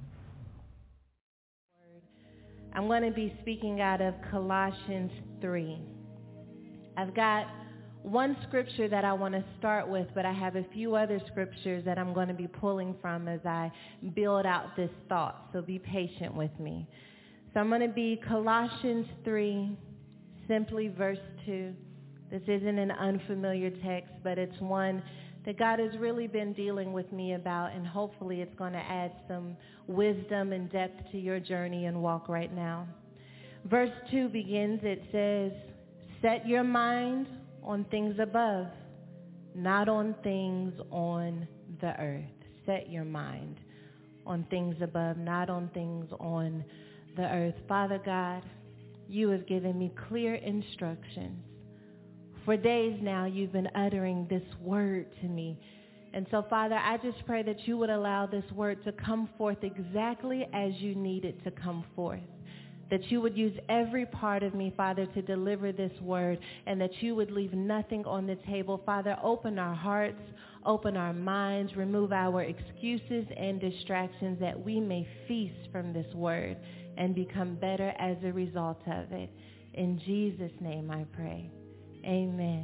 I'm going to be speaking out of Colossians three. I've got one scripture that I want to start with, but I have a few other scriptures that I'm going to be pulling from as I build out this thought. So be patient with me. So I'm going to be Colossians three, simply verse two. This isn't an unfamiliar text, but it's one that God has really been dealing with me about, and hopefully it's going to add some wisdom and depth to your journey and walk right now. Verse two begins, it says, "Set your mind on things above, not on things on the earth." Set your mind on things above, not on things on the earth. Father God, you have given me clear instructions. For days now, you've been uttering this word to me. And so, Father, I just pray that you would allow this word to come forth exactly as you need it to come forth. That you would use every part of me, Father, to deliver this word, and that you would leave nothing on the table. Father, open our hearts, open our minds, remove our excuses and distractions, that we may feast from this word and become better as a result of it. In Jesus' name I pray. Amen.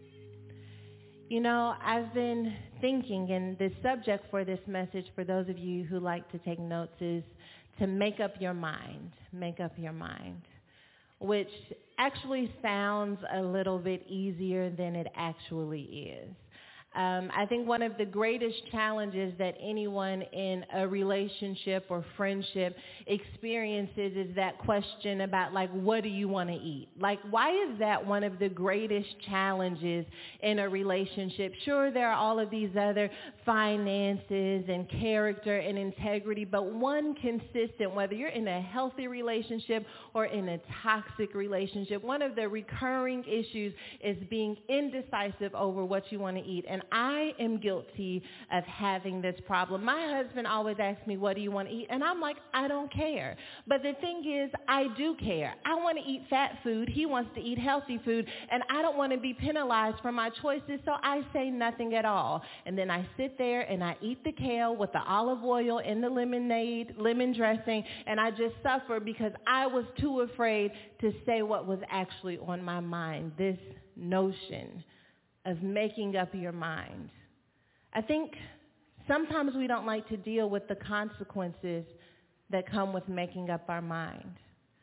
You know, I've been thinking, and the subject for this message, for those of you who like to take notes, is to make up your mind. Make up your mind. Which actually sounds a little bit easier than it actually is. Um, I think one of the greatest challenges that anyone in a relationship or friendship experiences is that question about, like, what do you want to eat? Like, why is that one of the greatest challenges in a relationship? Sure, there are all of these other finances and character and integrity, but one consistent, whether you're in a healthy relationship or in a toxic relationship, one of the recurring issues is being indecisive over what you want to eat. And I am guilty of having this problem. My husband always asks me, what do you want to eat? And I'm like, I don't care. But the thing is, I do care. I want to eat fat food. He wants to eat healthy food. And I don't want to be penalized for my choices, so I say nothing at all. And then I sit there and I eat the kale with the olive oil and the lemonade, lemon dressing, and I just suffer because I was too afraid to say what was actually on my mind, this notion of making up your mind. I think sometimes we don't like to deal with the consequences that come with making up our mind.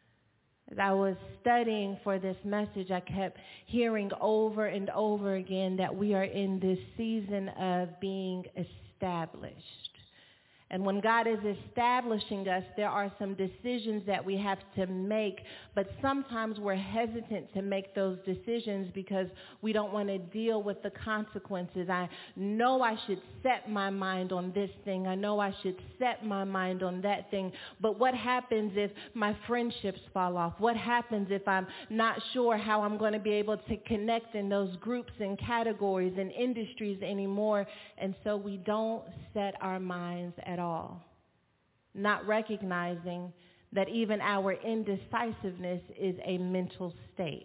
As I was studying for this message, I kept hearing over and over again that we are in this season of being established. And when God is establishing us, there are some decisions that we have to make, but sometimes we're hesitant to make those decisions because we don't want to deal with the consequences. I know I should set my mind on this thing. I know I should set my mind on that thing. But what happens if my friendships fall off? What happens if I'm not sure how I'm going to be able to connect in those groups and categories and industries anymore? And so we don't set our minds at all, not recognizing that even our indecisiveness is a mental state.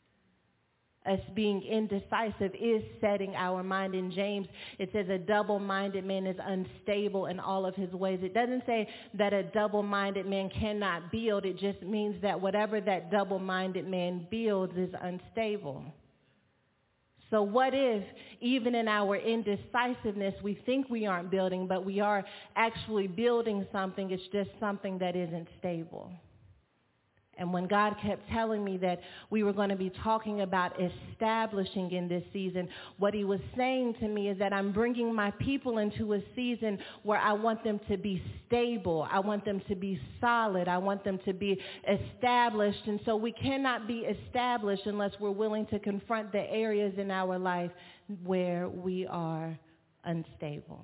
Us being indecisive is setting our mind. In James, it says a double-minded man is unstable in all of his ways. It doesn't say that a double-minded man cannot build. It just means that whatever that double-minded man builds is unstable. So what if even in our indecisiveness, we think we aren't building, but we are actually building something. It's just something that isn't stable. And when God kept telling me that we were going to be talking about establishing in this season, what he was saying to me is that I'm bringing my people into a season where I want them to be stable. I want them to be solid. I want them to be established. And so we cannot be established unless we're willing to confront the areas in our life where we are unstable.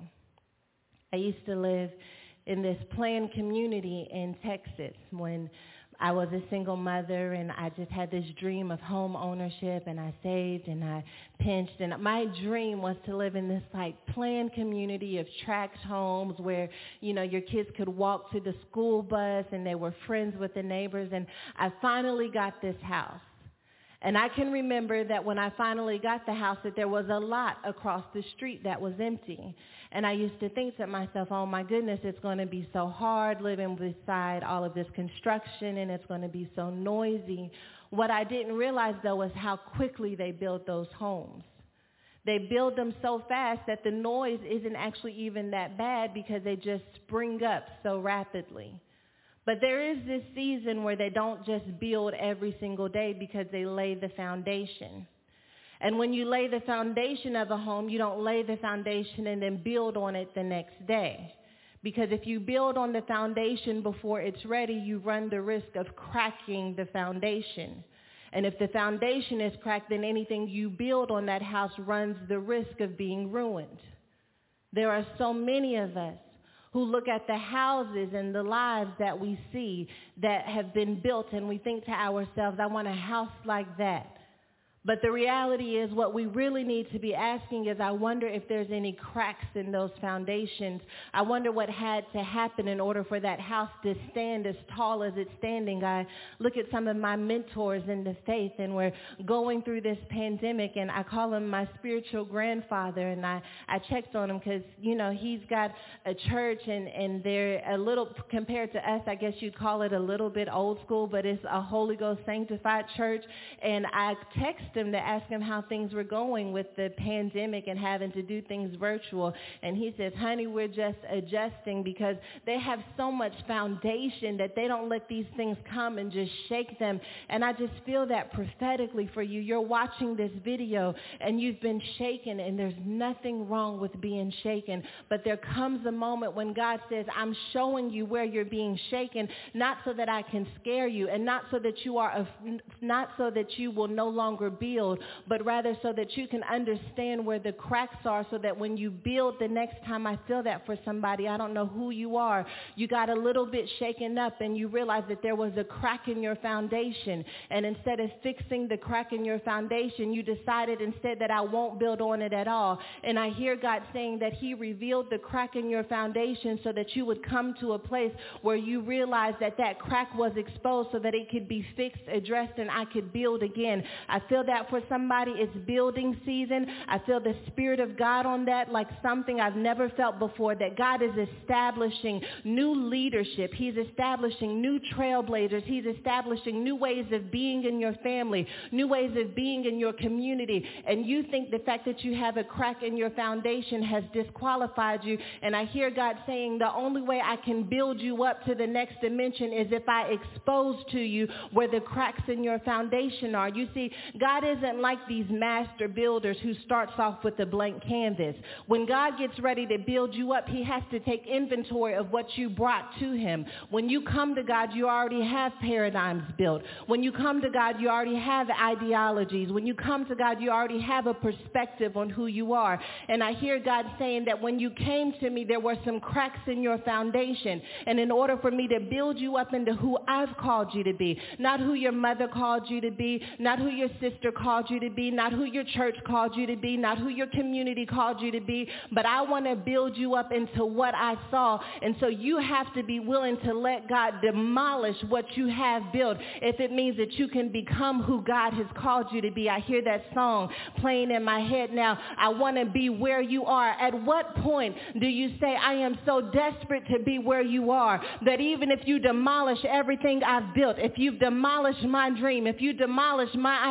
I used to live in this planned community in Texas when I was a single mother, and I just had this dream of home ownership, and I saved and I pinched, and my dream was to live in this like planned community of tract homes where, you know, your kids could walk to the school bus and they were friends with the neighbors. And I finally got this house. And I can remember that when I finally got the house that there was a lot across the street that was empty. And I used to think to myself, oh my goodness, it's going to be so hard living beside all of this construction, and it's going to be so noisy. What I didn't realize, though, is how quickly they build those homes. They build them so fast that the noise isn't actually even that bad because they just spring up so rapidly. But there is this season where they don't just build every single day because they lay the foundation. And when you lay the foundation of a home, you don't lay the foundation and then build on it the next day. Because if you build on the foundation before it's ready, you run the risk of cracking the foundation. And if the foundation is cracked, then anything you build on that house runs the risk of being ruined. There are so many of us who look at the houses and the lives that we see that have been built, and we think to ourselves, I want a house like that. But the reality is what we really need to be asking is, I wonder if there's any cracks in those foundations. I wonder what had to happen in order for that house to stand as tall as it's standing. I look at some of my mentors in the faith, and we're going through this pandemic, and I call him my spiritual grandfather, and I, I checked on him because, you know, he's got a church, and, and they're a little, compared to us, I guess you'd call it a little bit old school, but it's a Holy Ghost sanctified church. And I text him to ask him how things were going with the pandemic and having to do things virtual. And he says, honey, we're just adjusting because they have so much foundation that they don't let these things come and just shake them. And I just feel that prophetically for you. You're watching this video and you've been shaken, and there's nothing wrong with being shaken. But there comes a moment when God says, I'm showing you where you're being shaken, not so that I can scare you, and not so that you are, a, not so that you will no longer be build, but rather so that you can understand where the cracks are, so that when you build the next time, I feel that for somebody, I don't know who you are, you got a little bit shaken up and you realize that there was a crack in your foundation, and instead of fixing the crack in your foundation, you decided instead that I won't build on it at all. And I hear God saying that he revealed the crack in your foundation so that you would come to a place where you realize that that crack was exposed so that it could be fixed, addressed, and I could build again. I feel that for somebody, it's building season. I feel the Spirit of God on that like something I've never felt before, that God is establishing new leadership. He's establishing new trailblazers. He's establishing new ways of being in your family, new ways of being in your community. And you think the fact that you have a crack in your foundation has disqualified you. And I hear God saying the only way I can build you up to the next dimension is if I expose to you where the cracks in your foundation are. You see, God isn't like these master builders who starts off with a blank canvas. When God gets ready to build you up, he has to take inventory of what you brought to him. When you come to God, you already have paradigms built. When you come to God, you already have ideologies. When you come to God, you already have a perspective on who you are. And I hear God saying that when you came to me, there were some cracks in your foundation. And in order for me to build you up into who I've called you to be, not who your mother called you to be, not who your sister called you to be, not who your church called you to be, not who your community called you to be, but I want to build you up into what I saw. And so you have to be willing to let God demolish what you have built if it means that you can become who God has called you to be. I hear that song playing in my head now. I want to be where you are. At what point do you say, I am so desperate to be where you are, that even if you demolish everything I've built, if you've demolished my dream, if you demolish my idea of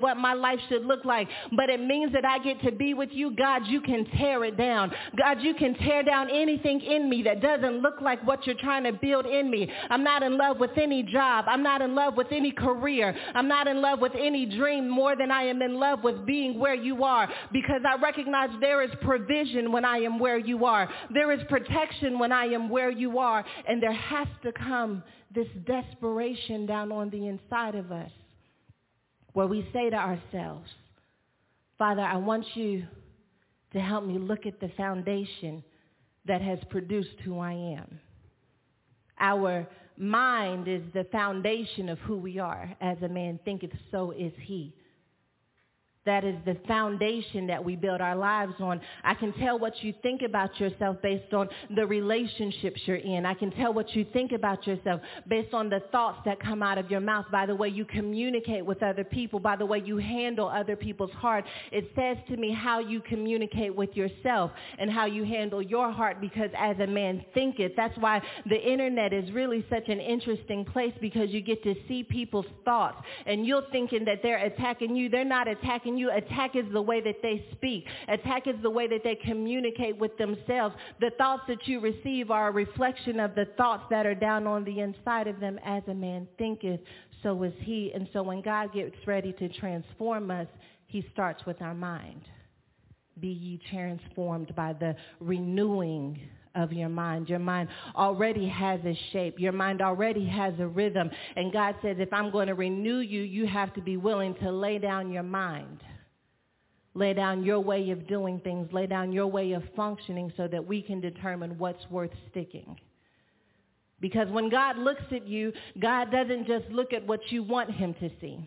what my life should look like, but it means that I get to be with you. God, you can tear it down. God, you can tear down anything in me that doesn't look like what you're trying to build in me. I'm not in love with any job. I'm not in love with any career. I'm not in love with any dream more than I am in love with being where you are, because I recognize there is provision when I am where you are. There is protection when I am where you are, and there has to come this desperation down on the inside of us where we say to ourselves, Father, I want you to help me look at the foundation that has produced who I am. Our mind is the foundation of who we are. As a man thinketh, so is he. That is the foundation that we build our lives on. I can tell what you think about yourself based on the relationships you're in. I can tell what you think about yourself based on the thoughts that come out of your mouth, by the way you communicate with other people, by the way you handle other people's heart. It says to me how you communicate with yourself and how you handle your heart, because as a man thinketh, that's why the internet is really such an interesting place, because you get to see people's thoughts, and you're thinking that they're attacking you. They're not attacking you. Attack is the way that they speak. Attack is the way that they communicate with themselves. The thoughts that you receive are a reflection of the thoughts that are down on the inside of them. As a man thinketh, so is he. And so when God gets ready to transform us, he starts with our mind. Be ye transformed by the renewing of your mind. Your mind already has a shape. Your mind already has a rhythm. And God says, if I'm going to renew you, you have to be willing to lay down your mind. Lay down your way of doing things. Lay down your way of functioning so that we can determine what's worth sticking. Because when God looks at you, God doesn't just look at what you want him to see.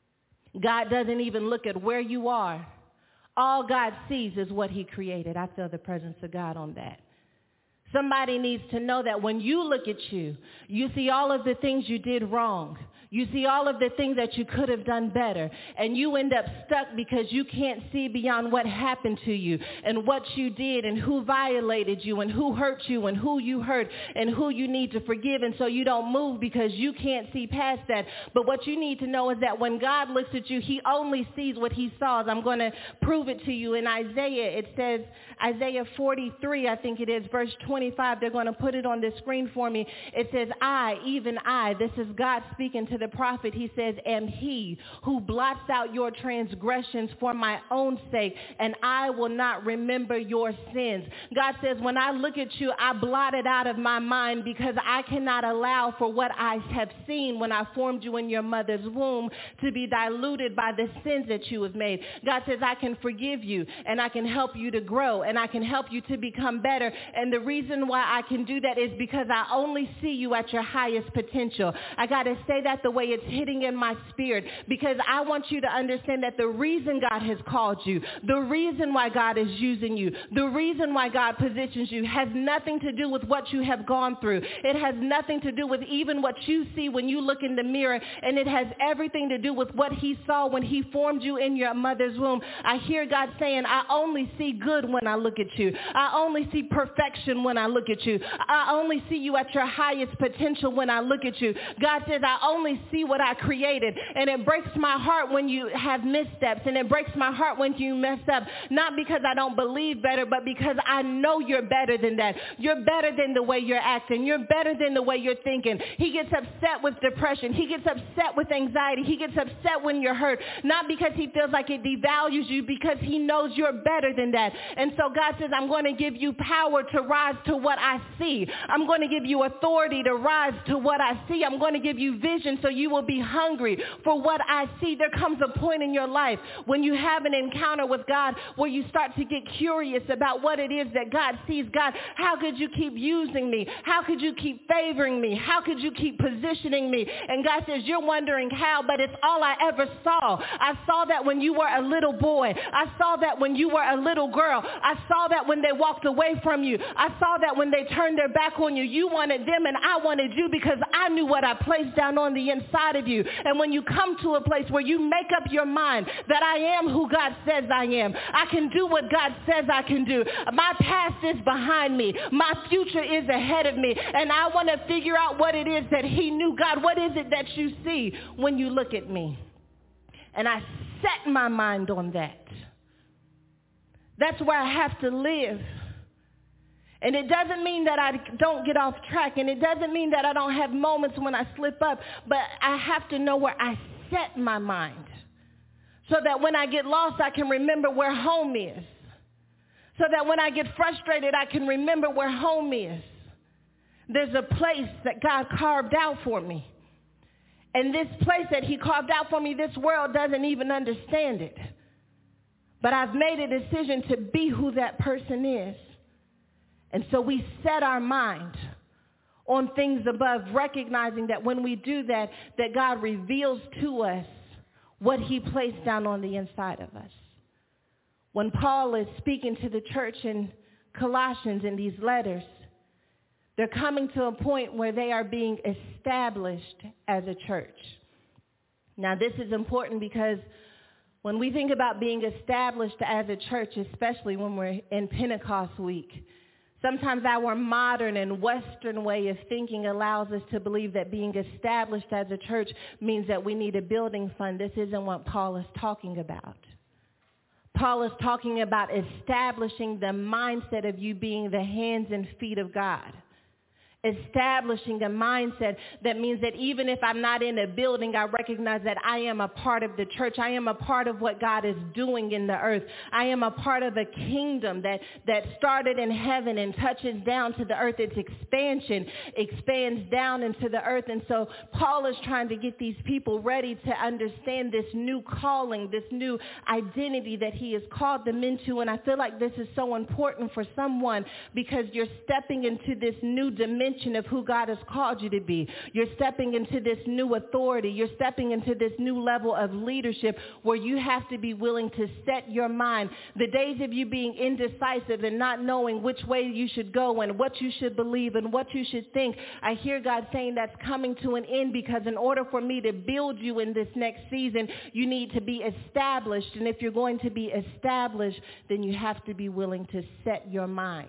God doesn't even look at where you are. All God sees is what he created. I feel the presence of God on that. Somebody needs to know that when you look at you, you see all of the things you did wrong. You see all of the things that you could have done better, and you end up stuck because you can't see beyond what happened to you and what you did and who violated you and who hurt you and who you hurt and who you need to forgive, and so you don't move because you can't see past that. But what you need to know is that when God looks at you, he only sees what he saw. I'm going to prove it to you in Isaiah. It says, Isaiah forty-three, I think it is, verse twenty-five. They're going to put it on the screen for me. It says, I, even I, this is God speaking to the prophet. He says, am he who blots out your transgressions for my own sake, and I will not remember your sins. God says, when I look at you, I blot it out of my mind, because I cannot allow for what I have seen when I formed you in your mother's womb to be diluted by the sins that you have made. God says, I can forgive you, and I can help you to grow, and I can help you to become better. And the reason why I can do that is because I only see you at your highest potential. I got to say that the way it's hitting in my spirit, because I want you to understand that the reason God has called you, the reason why God is using you, the reason why God positions you has nothing to do with what you have gone through. It has nothing to do with even what you see when you look in the mirror, and it has everything to do with what he saw when he formed you in your mother's womb. I hear God saying, I only see good when I look at you. I only see perfection when I look at you. I only see you at your highest potential when I look at you. God says, I only see what I created, and it breaks my heart when you have missteps, and it breaks my heart when you mess up, not because I don't believe better, but because I know you're better than that. You're better than the way you're acting. You're better than the way you're thinking. He gets upset with depression. He gets upset with anxiety. He gets upset when you're hurt, not because he feels like it devalues you, because he knows you're better than that. And so God says, I'm going to give you power to rise to what I see. I'm going to give you authority to rise to what I see. I'm going to give you vision so you will be hungry for what I see. There comes a point in your life when you have an encounter with God where you start to get curious about what it is that God sees. God, how could you keep using me? How could you keep favoring me? How could you keep positioning me? And God says, you're wondering how, but it's all I ever saw. I saw that when you were a little boy. I saw that when you were a little girl. I saw that when they walked away from you. I saw that when they turned their back on you. You wanted them and I wanted you, because I knew what I placed down on the inside of you. And when you come to a place where you make up your mind that I am who God says I am, I can do what God says I can do. My past is behind me. My future is ahead of me. And I want to figure out what it is that he knew. God, what is it that you see when you look at me? and I set my mind on that. That's where I have to live. And it doesn't mean that I don't get off track, and it doesn't mean that I don't have moments when I slip up, but I have to know where I set my mind so that when I get lost, I can remember where home is. So that when I get frustrated, I can remember where home is. There's a place that God carved out for me. And this place that he carved out for me, this world doesn't even understand it. But I've made a decision to be who that person is. And so we set our mind on things above, recognizing that when we do that, that God reveals to us what he placed down on the inside of us. When Paul is speaking to the church in Colossians in these letters, they're coming to a point where they are being established as a church. Now, this is important because when we think about being established as a church, especially when we're in Pentecost week, sometimes our modern and Western way of thinking allows us to believe that being established as a church means that we need a building fund. This isn't what Paul is talking about. Paul is talking about establishing the mindset of you being the hands and feet of God. Establishing a mindset that means that even if I'm not in a building, I recognize that I am a part of the church. I am a part of what God is doing in the earth. I am a part of a kingdom that, that started in heaven and touches down to the earth. Its expansion expands down into the earth. And so Paul is trying to get these people ready to understand this new calling, this new identity that he has called them into. And I feel like this is so important for someone because you're stepping into this new dimension of who God has called you to be. You're stepping into this new authority. You're stepping into this new level of leadership where you have to be willing to set your mind. The days of you being indecisive and not knowing which way you should go and what you should believe and what you should think, I hear God saying that's coming to an end because in order for me to build you in this next season, you need to be established. And if you're going to be established, then you have to be willing to set your mind.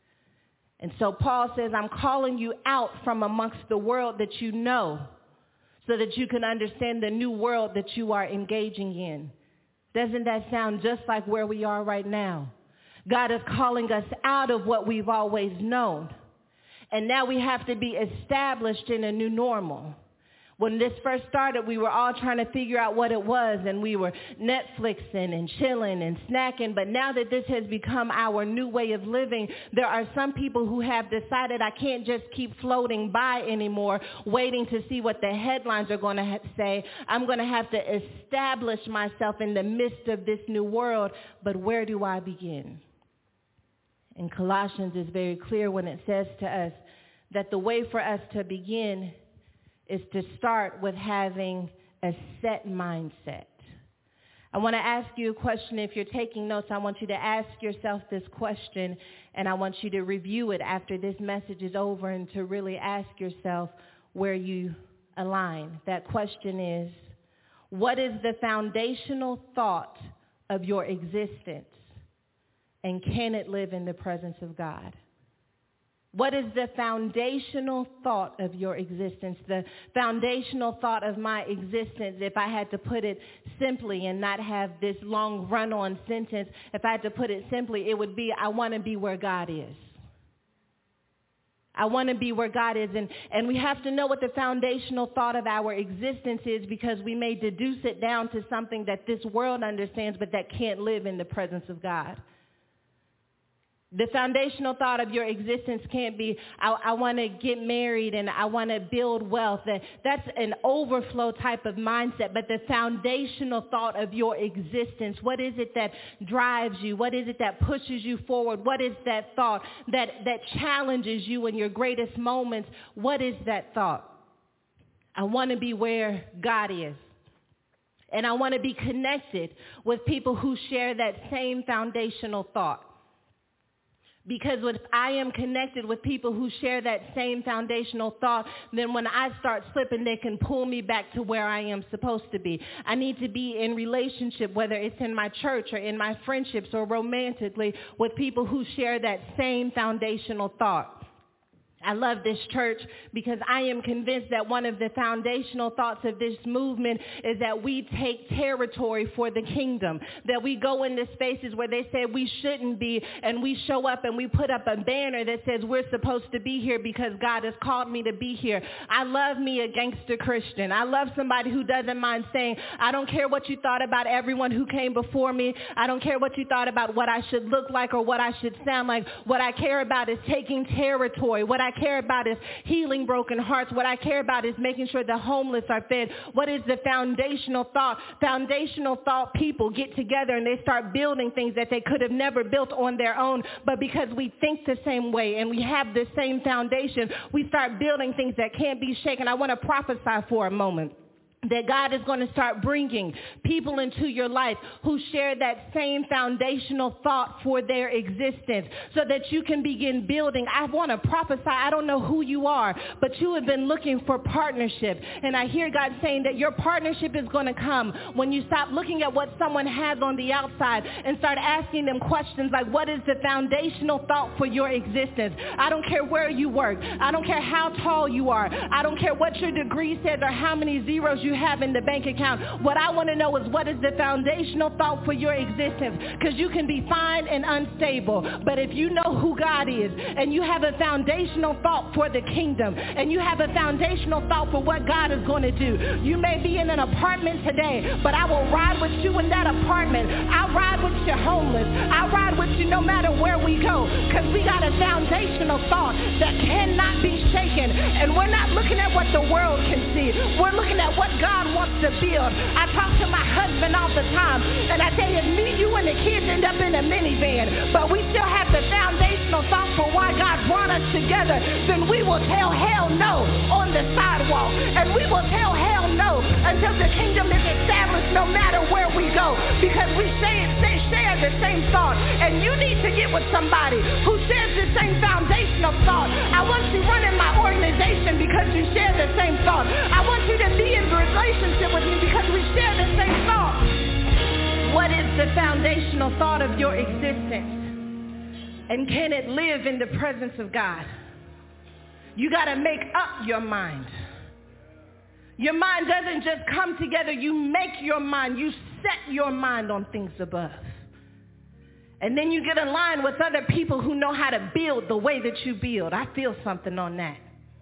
And so Paul says, I'm calling you out from amongst the world that you know so that you can understand the new world that you are engaging in. Doesn't that sound just like where we are right now? God is calling us out of what we've always known. And now we have to be established in a new normal. When this first started, we were all trying to figure out what it was, and we were Netflixing and chilling and snacking. But now that this has become our new way of living, there are some people who have decided I can't just keep floating by anymore, waiting to see what the headlines are going to say. I'm going to have to establish myself in the midst of this new world. But where do I begin? And Colossians is very clear when it says to us that the way for us to begin is to start with having a set mindset. I want to ask you a question. If you're taking notes, I want you to ask yourself this question, and I want you to review it after this message is over and to really ask yourself where you align. That question is, what is the foundational thought of your existence, and can it live in the presence of God? What is the foundational thought of your existence? The foundational thought of my existence, if I had to put it simply and not have this long run-on sentence, if I had to put it simply, it would be, I want to be where God is. I want to be where God is. And, and we have to know what the foundational thought of our existence is because we may deduce it down to something that this world understands but that can't live in the presence of God. The foundational thought of your existence can't be, I, I want to get married and I want to build wealth. That, that's an overflow type of mindset. But the foundational thought of your existence, what is it that drives you? What is it that pushes you forward? What is that thought that, that challenges you in your greatest moments? What is that thought? I want to be where God is. And I want to be connected with people who share that same foundational thought. Because if I am connected with people who share that same foundational thought, then when I start slipping, they can pull me back to where I am supposed to be. I need to be in relationship, whether it's in my church or in my friendships or romantically, with people who share that same foundational thought. I love this church because I am convinced that one of the foundational thoughts of this movement is that we take territory for the kingdom, that we go into spaces where they say we shouldn't be, and we show up and we put up a banner that says we're supposed to be here because God has called me to be here. I love me a gangster Christian. I love somebody who doesn't mind saying, I don't care what you thought about everyone who came before me. I don't care what you thought about what I should look like or what I should sound like. What I care about is taking territory. What I care about is healing broken hearts. What I care about is making sure the homeless are fed. What is the foundational thought? Foundational thought people get together and they start building things that they could have never built on their own, but because we think the same way and we have the same foundation, we start building things that can't be shaken. I want to prophesy for a moment that God is going to start bringing people into your life who share that same foundational thought for their existence so that you can begin building. I want to prophesy. I don't know who you are, but you have been looking for partnership. And I hear God saying that your partnership is going to come when you stop looking at what someone has on the outside and start asking them questions like, what is the foundational thought for your existence? I don't care where you work. I don't care how tall you are. I don't care what your degree says or how many zeros you have in the bank account. What I want to know is what is the foundational thought for your existence, because you can be fine and unstable, but if you know who God is and you have a foundational thought for the kingdom and you have a foundational thought for what God is going to do, you may be in an apartment today, but I will ride with you in that apartment. I'll ride with you homeless. I'll ride with you no matter where we go, because we got a foundational thought that cannot be shaken, and we're not looking at what the world can see. We're looking at what God wants to build. I talk to my husband all the time, and I tell you, me, you, and the kids end up in a minivan, but we still have the foundational thought for why God brought us together. Then we will tell hell no on the sidewalk, and we will tell hell no until the kingdom is established no matter where we go, because we say, say, share the same thought. And you need to get with somebody who shares the same foundational thought. I want you running my organization because you share the same thought. I want you to be in relationship with me because we share the same thought. What is the foundational thought of your existence? And can it live in the presence of God? You got to make up your mind. Your mind doesn't just come together. You make your mind. You set your mind on things above. And then you get aligned with other people who know how to build the way that you build. I feel something on that.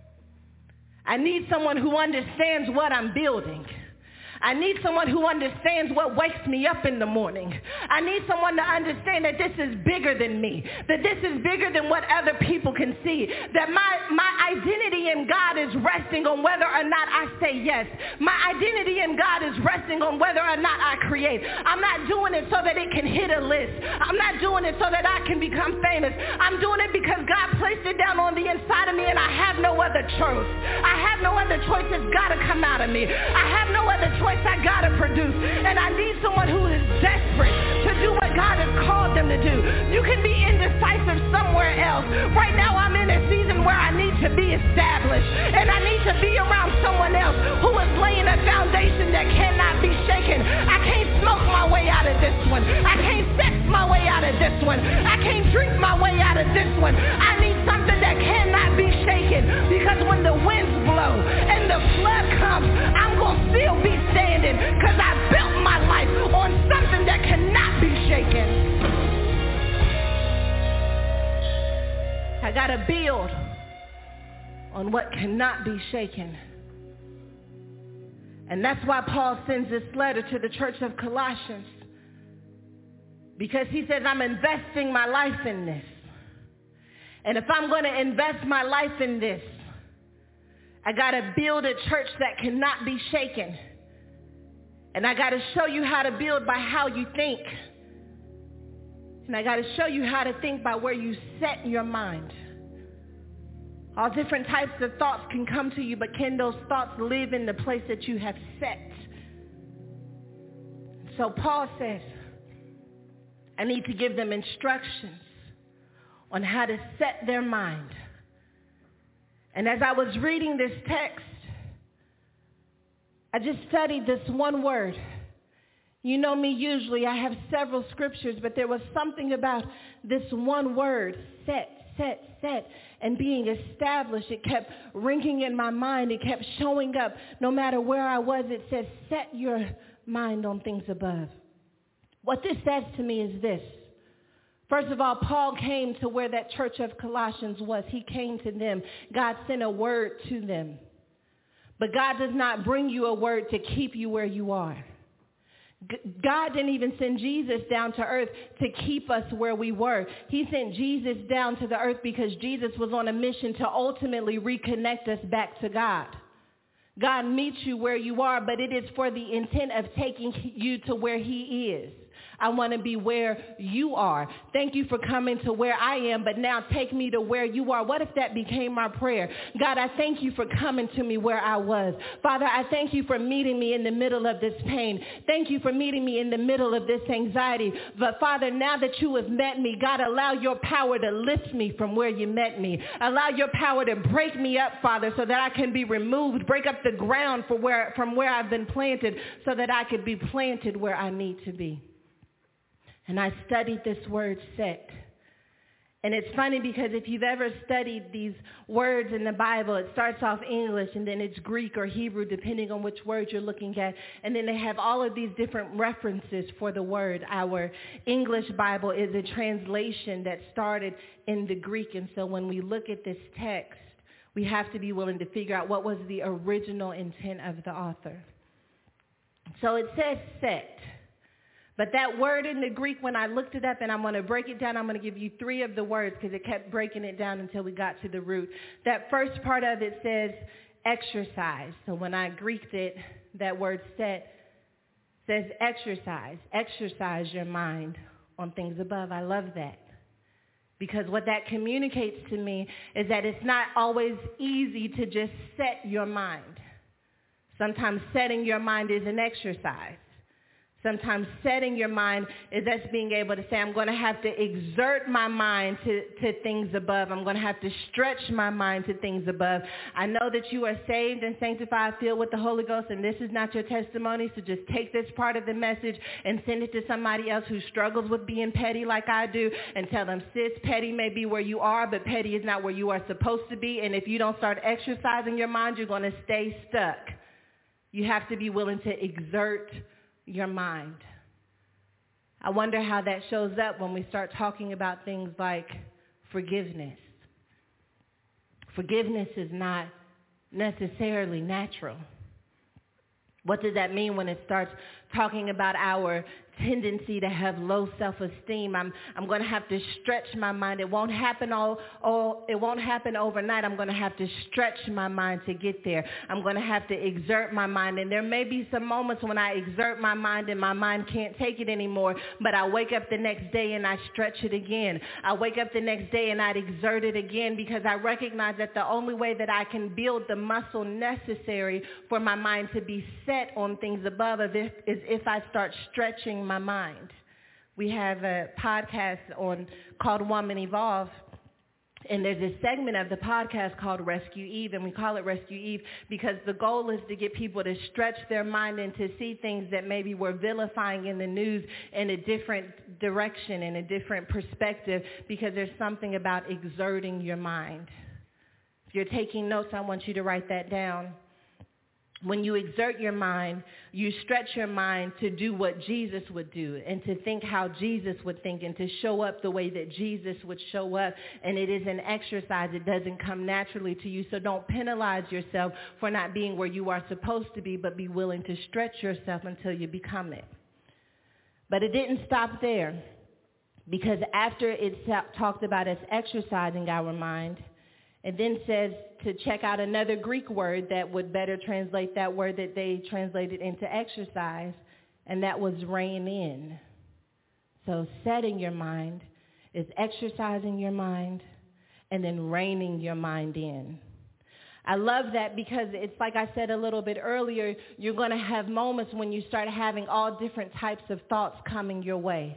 I need someone who understands what I'm building. I need someone who understands what wakes me up in the morning. I need someone to understand that this is bigger than me, that this is bigger than what other people can see, that my, my identity in God is resting on whether or not I say yes. My identity in God is resting on whether or not I create. I'm not doing it so that it can hit a list. I'm not doing it so that I can become famous. I'm doing it because God placed it down on the inside of me, and I have no other choice. I have no other choice. It's got to come out of me. I have no other choice. I gotta produce, and I need someone who is desperate to do what God has called them to do. You can be indecisive somewhere else. Right now I'm in a season where I need to be established, and I need to be around someone else who is laying a foundation that cannot be shaken. I can't smoke my way out of this one. I can't sex my way out of this one. I can't drink my way out of this one. I need something that cannot be shaken, because when the winds blow and the flood comes, I'm gonna still be standing, because I built my life on something that cannot be shaken. I gotta build on what cannot be shaken. And that's why Paul sends this letter to the church of Colossians, because he says, I'm investing my life in this. And if I'm going to invest my life in this, I got to build a church that cannot be shaken. And I got to show you how to build by how you think. And I got to show you how to think by where you set your mind. All different types of thoughts can come to you, but can those thoughts live in the place that you have set? So Paul says, I need to give them instructions on how to set their mind. And as I was reading this text, I just studied this one word. You know me, usually I have several scriptures, but there was something about this one word, set. set, set, and being established. It kept ringing in my mind. It kept showing up. No matter where I was, it says, set your mind on things above. What this says to me is this. First of all, Paul came to where that church of Colossians was. He came to them. God sent a word to them. But God does not bring you a word to keep you where you are. God didn't even send Jesus down to earth to keep us where we were. He sent Jesus down to the earth because Jesus was on a mission to ultimately reconnect us back to God. God meets you where you are, but it is for the intent of taking you to where he is. I want to be where you are. Thank you for coming to where I am, but now take me to where you are. What if that became my prayer? God, I thank you for coming to me where I was. Father, I thank you for meeting me in the middle of this pain. Thank you for meeting me in the middle of this anxiety. But Father, now that you have met me, God, allow your power to lift me from where you met me. Allow your power to break me up, Father, so that I can be removed. Break up the ground for where, from where I've been planted so that I could be planted where I need to be. And I studied this word set. And it's funny because if you've ever studied these words in the Bible, it starts off English and then it's Greek or Hebrew, depending on which word you're looking at. And then they have all of these different references for the word. Our English Bible is a translation that started in the Greek. And so when we look at this text, we have to be willing to figure out what was the original intent of the author. So it says set. But that word in the Greek, when I looked it up, and I'm going to break it down, I'm going to give you three of the words because it kept breaking it down until we got to the root. That first part of it says exercise. So when I Greeked it, that word set says exercise. Exercise your mind on things above. I love that. Because what that communicates to me is that it's not always easy to just set your mind. Sometimes setting your mind is an exercise. Sometimes setting your mind is us being able to say, I'm going to have to exert my mind to, to things above. I'm going to have to stretch my mind to things above. I know that you are saved and sanctified, filled with the Holy Ghost, and this is not your testimony, so just take this part of the message and send it to somebody else who struggles with being petty like I do and tell them, sis, petty may be where you are, but petty is not where you are supposed to be, and if you don't start exercising your mind, you're going to stay stuck. You have to be willing to exert your mind. I wonder how that shows up when we start talking about things like forgiveness. Forgiveness is not necessarily natural. What does that mean when it starts talking about our tendency to have low self-esteem? I'm I'm going to have to stretch my mind. It won't happen all, all it won't happen overnight. I'm going to have to stretch my mind to get there. I'm going to have to exert my mind. And there may be some moments when I exert my mind and my mind can't take it anymore, but I wake up the next day and I stretch it again. I wake up the next day and I exert it again because I recognize that the only way that I can build the muscle necessary for my mind to be set on things above is if, is if I start stretching my mind. We have a podcast on called Woman Evolve, and there's a segment of the podcast called Rescue Eve, and we call it Rescue Eve because the goal is to get people to stretch their mind and to see things that maybe we're vilifying in the news in a different direction, in a different perspective, because there's something about exerting your mind. If you're taking notes, I want you to write that down. When you exert your mind, you stretch your mind to do what Jesus would do and to think how Jesus would think and to show up the way that Jesus would show up. And it is an exercise. It doesn't come naturally to you. So don't penalize yourself for not being where you are supposed to be, but be willing to stretch yourself until you become it. But it didn't stop there, because after it talked about us exercising our mind, it then says to check out another Greek word that would better translate that word that they translated into exercise, and that was rein in. So setting your mind is exercising your mind and then reining your mind in. I love that because it's like I said a little bit earlier, you're going to have moments when you start having all different types of thoughts coming your way.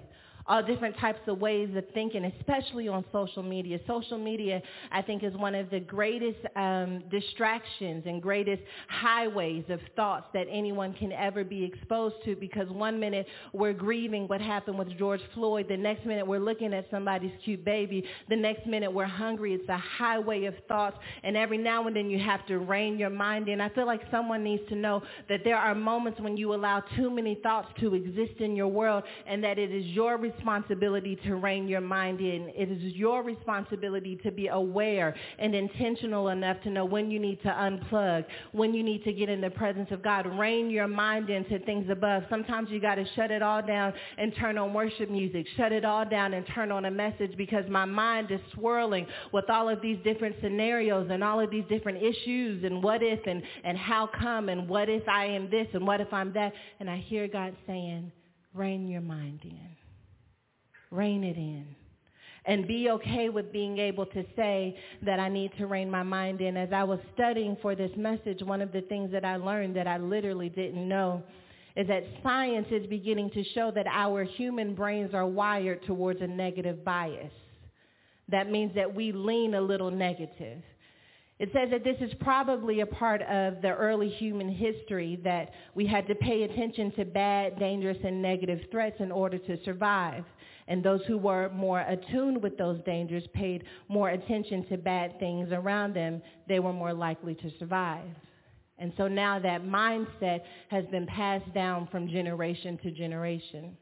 all different types of ways of thinking, especially on social media. Social media, I think, is one of the greatest um, distractions and greatest highways of thoughts that anyone can ever be exposed to, because one minute we're grieving what happened with George Floyd, the next minute we're looking at somebody's cute baby, the next minute we're hungry. It's a highway of thoughts, and every now and then you have to rein your mind in. I feel like someone needs to know that there are moments when you allow too many thoughts to exist in your world, and that it is your responsibility to rein your mind in. It is your responsibility to be aware and intentional enough to know when you need to unplug, when you need to get in the presence of God. Rein your mind into things above. Sometimes you got to shut it all down and turn on worship music. Shut it all down and turn on a message, because my mind is swirling with all of these different scenarios and all of these different issues and what if and, and how come and what if I am this and what if I'm that. And I hear God saying, rein your mind in. Rein it in. And be okay with being able to say that I need to rein my mind in. As I was studying for this message, one of the things that I learned that I literally didn't know is that science is beginning to show that our human brains are wired towards a negative bias. That means that we lean a little negative. It says that this is probably a part of the early human history, that we had to pay attention to bad, dangerous, and negative threats in order to survive. And those who were more attuned with those dangers paid more attention to bad things around them. They were more likely to survive. And so now that mindset has been passed down from generation to generation.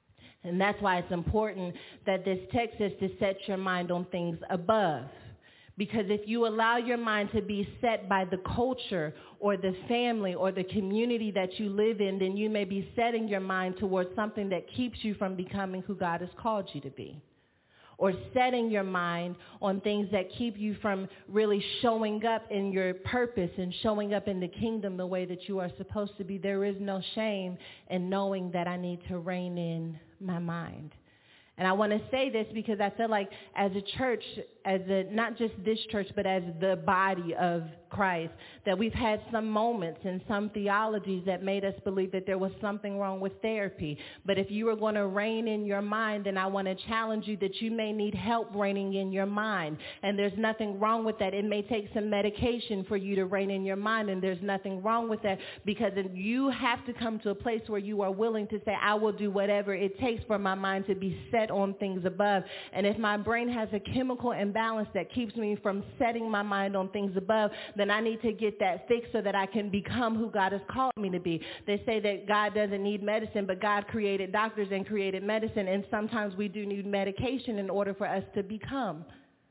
And that's why it's important that this text says to set your mind on things above. Because if you allow your mind to be set by the culture or the family or the community that you live in, then you may be setting your mind towards something that keeps you from becoming who God has called you to be. Or setting your mind on things that keep you from really showing up in your purpose and showing up in the kingdom the way that you are supposed to be. There is no shame in knowing that I need to rein in my mind. And I want to say this because I feel like as a church, as a, not just this church, but as the body of Christ, that we've had some moments and some theologies that made us believe that there was something wrong with therapy. But if you are going to rein in your mind, then I want to challenge you that you may need help reining in your mind. And there's nothing wrong with that. It may take some medication for you to rein in your mind, and there's nothing wrong with that, because you have to come to a place where you are willing to say, I will do whatever it takes for my mind to be set on things above. And if my brain has a chemical imbalance that keeps me from setting my mind on things above, then I need to get that fixed so that I can become who God has called me to be. They say that God doesn't need medicine, but God created doctors and created medicine, and sometimes we do need medication in order for us to become.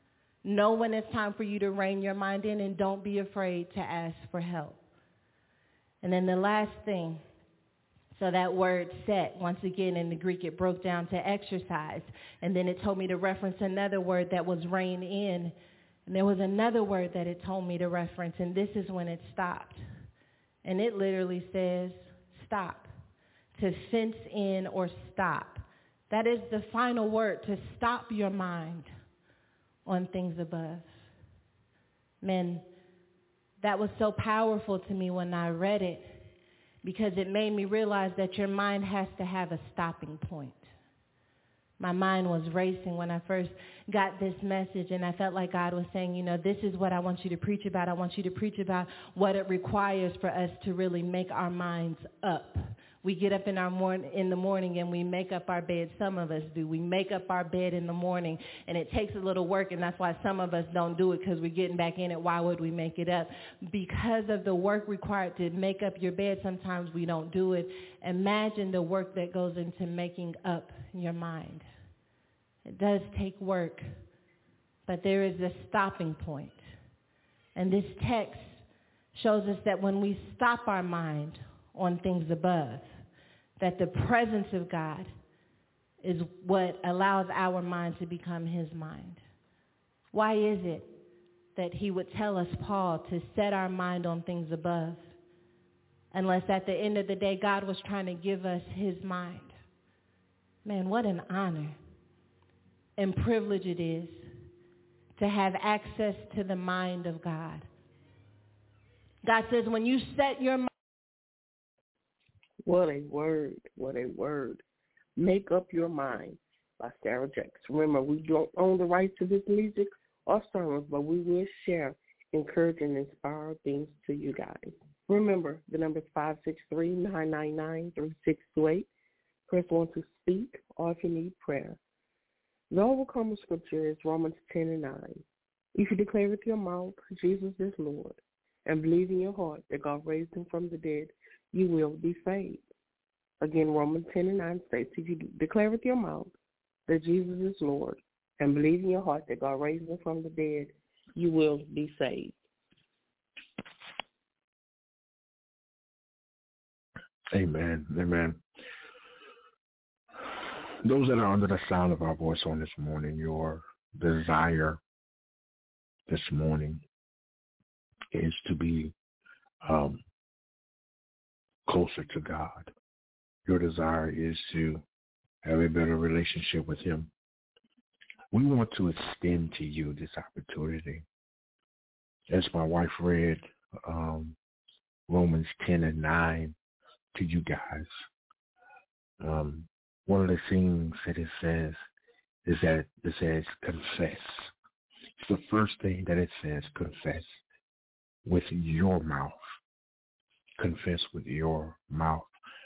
Know when it's time for you to rein your mind in, and don't be afraid to ask for help. And then the last thing, so that word set, once again in the Greek, it broke down to exercise. And then it told me to reference another word that was rein in. And there was another word that it told me to reference, and this is when it stopped. And it literally says stop, to fence in or stop. That is the final word, to stop your mind on things above. Man, that was so powerful to me when I read it, because it made me realize that your mind has to have a stopping point. My mind was racing when I first got this message, and I felt like God was saying, you know, this is what I want you to preach about. I want you to preach about what it requires for us to really make our minds up. We get up in our morning in the morning and we make up our bed. Some of us do. We make up our bed in the morning, and it takes a little work, and that's why some of us don't do it, because we're getting back in it. Why would we make it up? Because of the work required to make up your bed, sometimes we don't do it. Imagine the work that goes into making up your mind. It does take work, but there is a stopping point. And this text shows us that when we stop our mind on things above, that the presence of God is what allows our mind to become his mind. Why is it that he would tell us, Paul, to set our mind on things above, unless at the end of the day God was trying to give us his mind? Man, what an honor and privilege it is to have access to the mind of God. God says when you set your mind. What a word, what a word. Make up your mind. by Sarah Jakes. Remember, we don't own the rights to this music or songs, but we will share, encourage, and inspire things to you guys. Remember, the number is five six three, nine nine nine, three six two eight. Press one to speak or if you need prayer. The overcomer scripture is Romans ten and nine. If you declare with your mouth Jesus is Lord and believe in your heart that God raised him from the dead, you will be saved. Again, Romans ten and nine states, if you declare with your mouth that Jesus is Lord and believe in your heart that God raised him from the dead, you will be saved. Amen. Amen. Those that are under the sound of our voice on this morning, your desire this morning is to be um, closer to God. Your desire is to have a better relationship with him. We want to extend to you this opportunity. As my wife read um, Romans ten and nine to you guys, um, one of the things that it says is that it says confess. It's the first thing that it says, confess with your mouth. Confess with your mouth.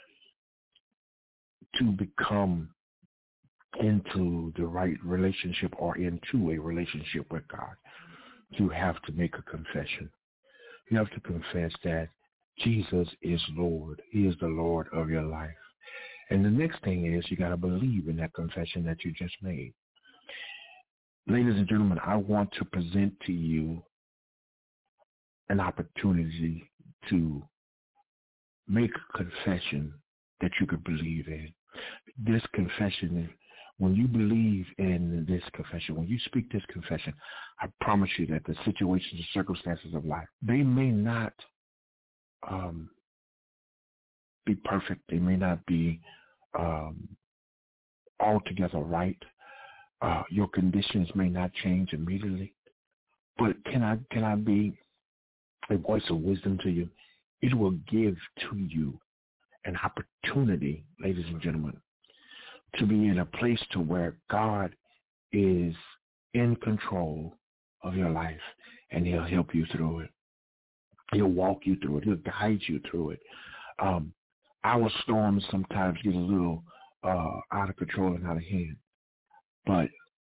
To become into the right relationship or into a relationship with God, you have to make a confession. You have to confess that Jesus is Lord. He is the Lord of your life. And the next thing is you got to believe in that confession that you just made. Ladies and gentlemen, I want to present to you an opportunity to make a confession that you could believe in. This confession, when you believe in this confession, when you speak this confession, I promise you that the situations and circumstances of life, they may not um, be perfect. They may not be um, altogether right. Uh, your conditions may not change immediately. But can I can I be a voice of wisdom to you? It will give to you an opportunity, ladies and gentlemen, to be in a place to where God is in control of your life, and he'll help you through it. He'll walk you through it. He'll guide you through it. Um, our storms sometimes get a little uh, out of control and out of hand, but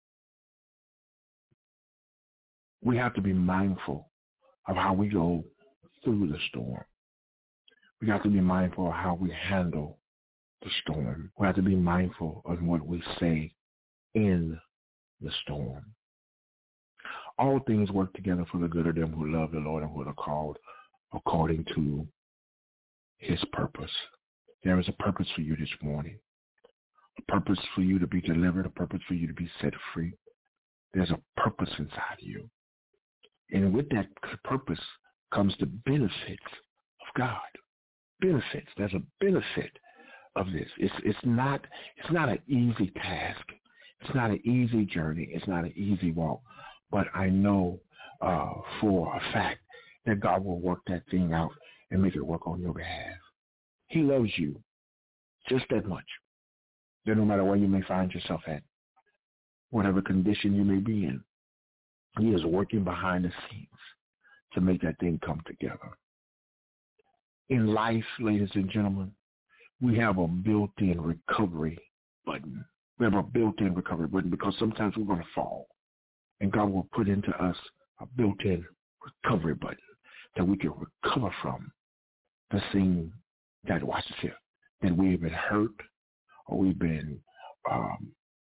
we have to be mindful of how we go through the storm. We have to be mindful of how we handle the storm. We have to be mindful of what we say in the storm. All things work together for the good of them who love the Lord and who are called according to his purpose. There is a purpose for you this morning, a purpose for you to be delivered, a purpose for you to be set free. There's a purpose inside of you. And with that purpose comes the benefits of God. Benefits. There's a benefit of this. It's it's not it's not an easy task. It's not an easy journey. It's not an easy walk. But I know uh, for a fact that God will work that thing out and make it work on your behalf. He loves you just that much. That no matter where you may find yourself at, whatever condition you may be in, he is working behind the scenes to make that thing come together. In life, ladies and gentlemen, we have a built-in recovery button. We have a built-in recovery button because sometimes we're going to fall. And God will put into us a built-in recovery button that we can recover from the thing that, watch this here, that we've been hurt or we've been um,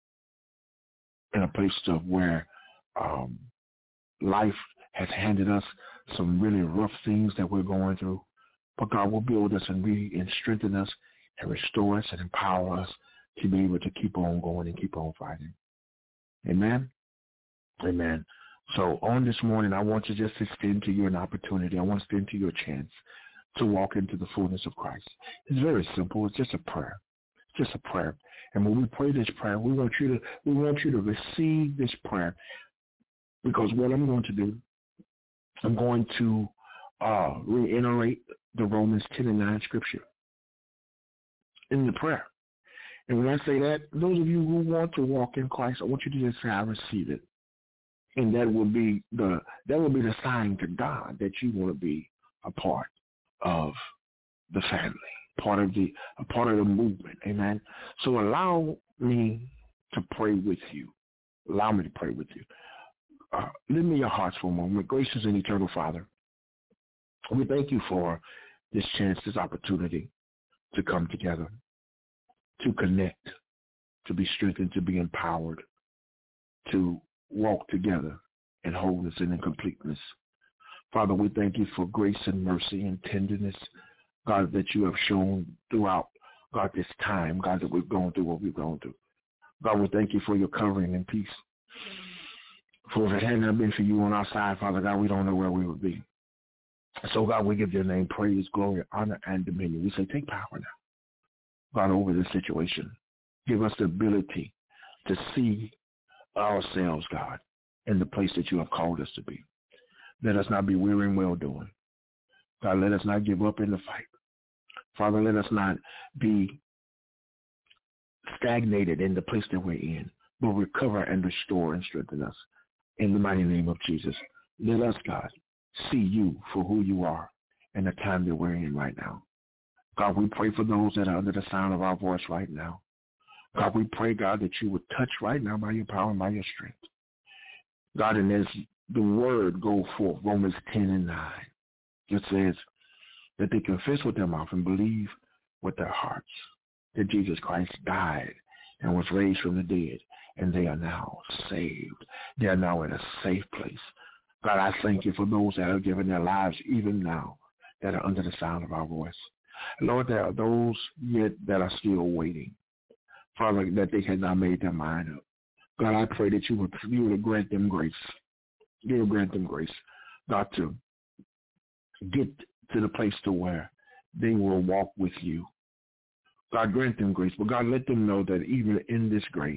in a place of where um, life has handed us some really rough things that we're going through. But God will build us and, re- and strengthen us and restore us and empower us to be able to keep on going and keep on fighting. Amen? Amen. So on this morning, I want to just extend to you an opportunity. I want to extend to you a chance to walk into the fullness of Christ. It's very simple. It's just a prayer. It's just a prayer. And when we pray this prayer, we want you to we want you to receive this prayer, because what I'm going to do, I'm going to uh, reiterate the Romans ten and nine scripture in the prayer. And when I say that, those of you who want to walk in Christ, I want you to just say, I receive it. And that will be the that will be the sign to God that you want to be a part of the family, part of the a part of the movement. Amen. So allow me to pray with you. Allow me to pray with you. Uh, lift me your hearts for a moment. Gracious and eternal Father, we thank you for this chance, this opportunity to come together, to connect, to be strengthened, to be empowered, to walk together in wholeness and in completeness. Father, we thank you for grace and mercy and tenderness, God, that you have shown throughout, God, this time, God, that we've gone through what we've gone through. God, we thank you for your covering and peace. For if it had not been for you on our side, Father God, we don't know where we would be. So, God, we give your name praise, glory, honor, and dominion. We say, take power now, God, over this situation. Give us the ability to see ourselves, God, in the place that you have called us to be. Let us not be weary in well-doing. God, let us not give up in the fight. Father, let us not be stagnated in the place that we're in, but recover and restore and strengthen us. In the mighty name of Jesus, let us, God, see you for who you are in the time that we're in right now. God, we pray for those that are under the sound of our voice right now. God, we pray, God, that you would touch right now by your power and by your strength. God, and as the word go forth, Romans ten and nine, it says that they confess with their mouth and believe with their hearts that Jesus Christ died and was raised from the dead, and they are now saved. They are now in a safe place. God, I thank you for those that are giving their lives even now that are under the sound of our voice. Lord, there are those yet that are still waiting, Father, that they had not made their mind up. God, I pray that you would, you would grant them grace. You would grant them grace, God, to get to the place to where they will walk with you. God, grant them grace, but God, let them know that even in this grace,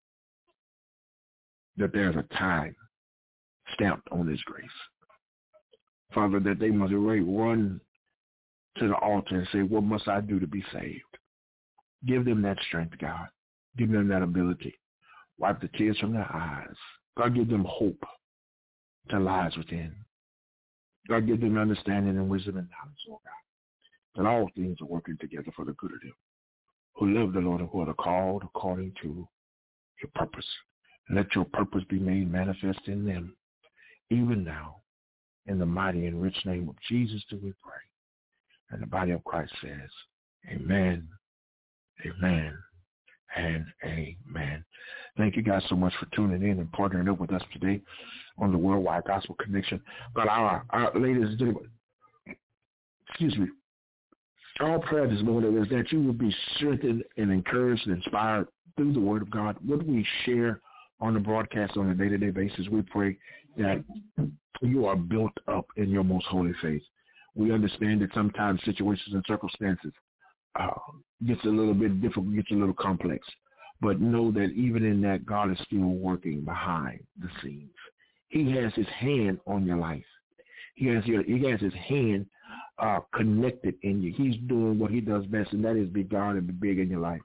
that there's a time stamped on this grace. Father, that they must run to the altar and say, what must I do to be saved? Give them that strength, God. Give them that ability. Wipe the tears from their eyes. God, give them hope that lies within. God, give them understanding and wisdom and knowledge, Lord God, that all things are working together for the good of them who love the Lord and who are called according to your purpose. Let your purpose be made manifest in them, even now, in the mighty and rich name of Jesus do we pray. And the body of Christ says, amen, amen, and amen. Thank you guys so much for tuning in and partnering up with us today on the Worldwide Gospel Connection. But our, our ladies and gentlemen, excuse me, our prayer this morning is that you will be strengthened and encouraged and inspired through the Word of God. What we share on the broadcast on a day-to-day basis, we pray that you are built up in your most holy faith. We understand that sometimes situations and circumstances uh, gets a little bit difficult, gets a little complex. But know that even in that, God is still working behind the scenes. He has his hand on your life. He has your, he has his hand uh, connected in you. He's doing what he does best, and that is be God and be big in your life.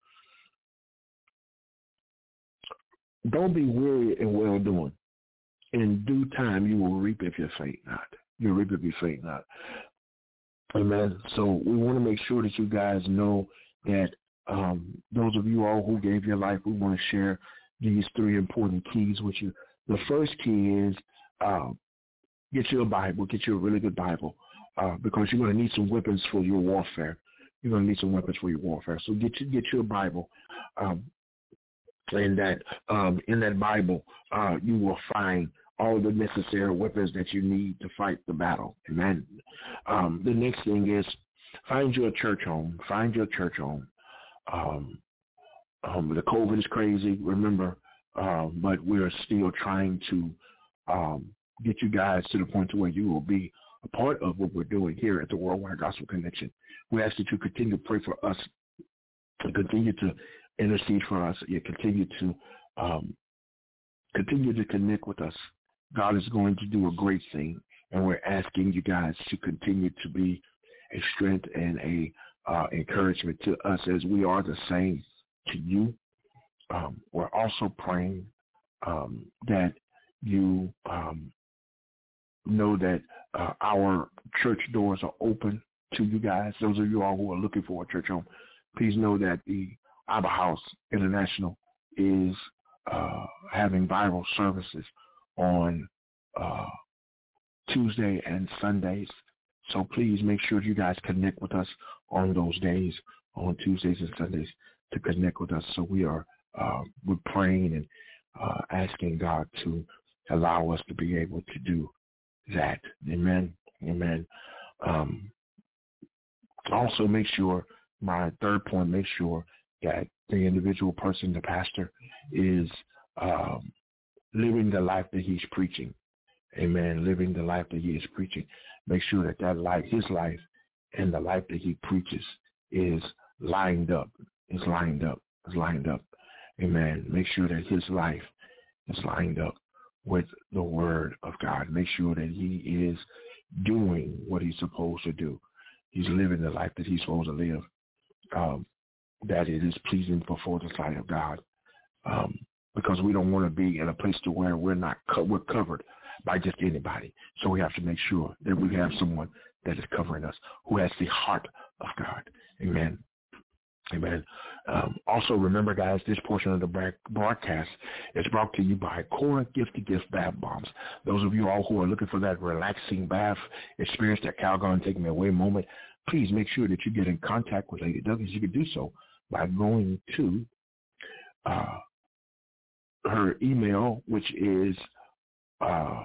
Don't be weary in well-doing. In due time, you will reap if you faint not. You'll reap if you faint not. Amen. So we want to make sure that you guys know that um, those of you all who gave your life, we want to share these three important keys with you. The first key is uh, get you a Bible, get you a really good Bible, uh, because you're going to need some weapons for your warfare. You're going to need some weapons for your warfare. So get you, get you a Bible. Um, in that um, in that Bible, uh, you will find all the necessary weapons that you need to fight the battle. Amen. Um, the next thing is find your church home. Find your church home. Um, um, the COVID is crazy, remember, uh, but we're still trying to um, get you guys to the point to where you will be a part of what we're doing here at the Worldwide Gospel Connection. We ask that you continue to pray for us and continue to intercede for us. You continue to um, continue to connect with us. God is going to do a great thing, and we're asking you guys to continue to be a strength and a uh, encouragement to us as we are the same to you. Um, we're also praying um, that you um, know that uh, our church doors are open to you guys. Those of you all who are looking for a church home, please know that the Abba House International is uh, having Bible services on uh, Tuesday and Sundays. So please make sure you guys connect with us on those days, on Tuesdays and Sundays, to connect with us. So we are uh, we're praying and uh, asking God to allow us to be able to do that. Amen. Amen. Um, also, make sure, my third point, make sure that the individual person, the pastor, is um, living the life that he's preaching. Amen. Living the life that he is preaching. Make sure that that life, his life, and the life that he preaches is lined up. Is lined up. Is lined up. Amen. Make sure that his life is lined up with the word of God. Make sure that he is doing what he's supposed to do. He's living the life that he's supposed to live. Um, that it is pleasing before the sight of God. Um, because we don't want to be in a place to where we're not co- we're covered by just anybody. So we have to make sure that we have someone that is covering us, who has the heart of God. Amen. Amen. Um, also, remember, guys, this portion of the broadcast is brought to you by Cora Gifted Gift Bath Bombs. Those of you all who are looking for that relaxing bath experience, that Calgon Take Me Away moment, please make sure that you get in contact with Lady Douglas. You can do so by going to uh, her email, which is uh,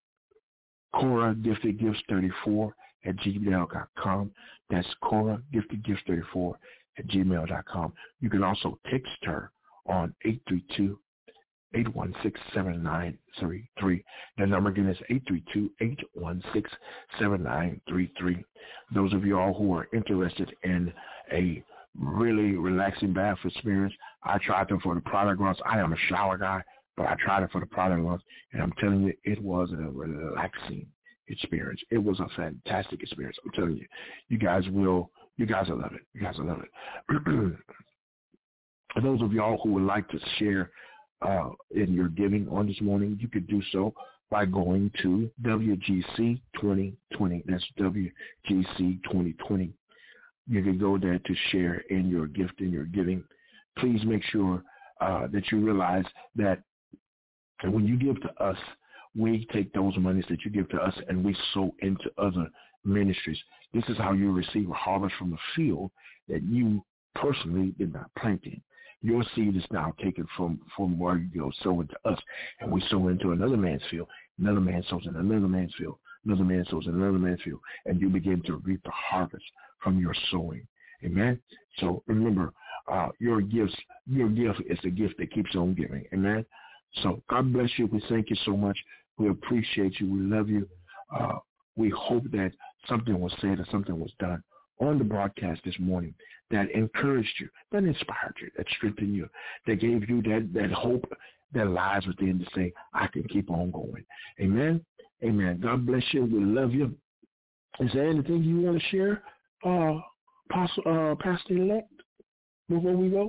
Cora Gifted Gifts thirty-four at gmail dot com. That's Cora Gifted Gifts thirty-four at gmail dot com. You can also text her on eight three two, eight one six, seven nine three three. The number again is eight three two, eight one six, seven nine three three. Those of you all who are interested in a really relaxing bath experience, I tried them for the product runs. I am a shower guy, but I tried it for the product runs, and I'm telling you, it was a relaxing experience. It was a fantastic experience. I'm telling you, you guys will, you guys will love it. You guys will love it. For those of y'all who would like to share uh, in your giving on this morning, you could do so by going to W G C twenty twenty. That's W G C twenty twenty. You can go there to share in your gift, in your giving. Please make sure uh, that you realize that when you give to us, we take those monies that you give to us and we sow into other ministries. This is how you receive a harvest from the field that you personally did not plant in. Your seed is now taken from, from where you go sow into us, and we sow into another man's field. Another man sows in another man's field. Another man sows in another man's field, and you begin to reap the harvest from your sowing. Amen? So remember, uh, your gifts, your gift is the gift that keeps on giving. Amen? So God bless you. We thank you so much. We appreciate you. We love you. Uh, we hope that something was said or something was done on the broadcast this morning that encouraged you, that inspired you, that strengthened you, that gave you that, that hope that lies within to say, I can keep on going. Amen? Amen. God bless you. We love you. Is there anything you want to share, uh, Pastor, uh, Pastor-elect, before we go?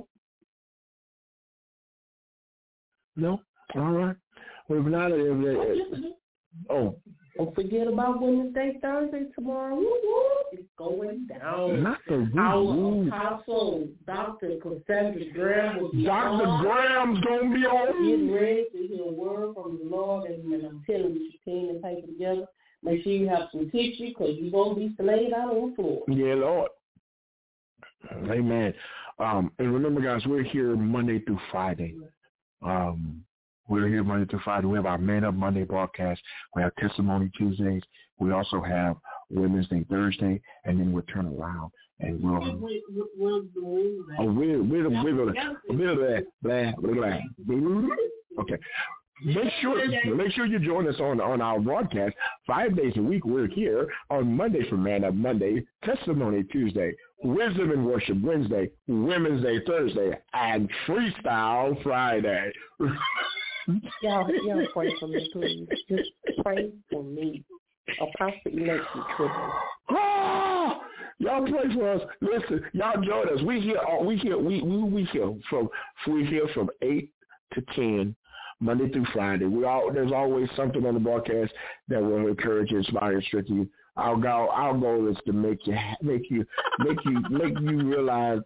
No? All right. Well, if not, if, oh. Don't forget about Women's Day Thursday tomorrow. Woo, woo. It's going down. Not the Our apostle, Doctor Cassandra Graham, will be Doctor on. Graham's going to be on. Get ready to hear a word from the Lord, and, and I'm telling you, you team and paper together. Make sure you have some tissue because you're going to be slayed out on the floor. Yeah, Lord. Amen. Um, and remember, guys, we're here Monday through Friday. Um, we're here Monday through Friday. We have our Man Up Monday broadcast. We have Testimony Tuesdays. We also have Women's Day Thursday, and then we'll turn around and we'll. Oh, we're we're we're gonna blah blah blah. Okay. Make sure make sure you join us on, on our broadcast five days a week. We're here on Monday for Man Up Monday, Testimony Tuesday, Wisdom and Worship Wednesday, Women's Day Thursday, and Freestyle Friday. Y'all, y'all pray for me, please. Just pray for me. Apostle Election Triple. Oh, Y'all pray for us. Listen, y'all join us. We here. We here. We we we here from we here from eight to ten, Monday through Friday. We all there's always something on the broadcast that will encourage you, inspire, and strengthen you. Our goal, our goal is to make you, make you, make you, make you realize,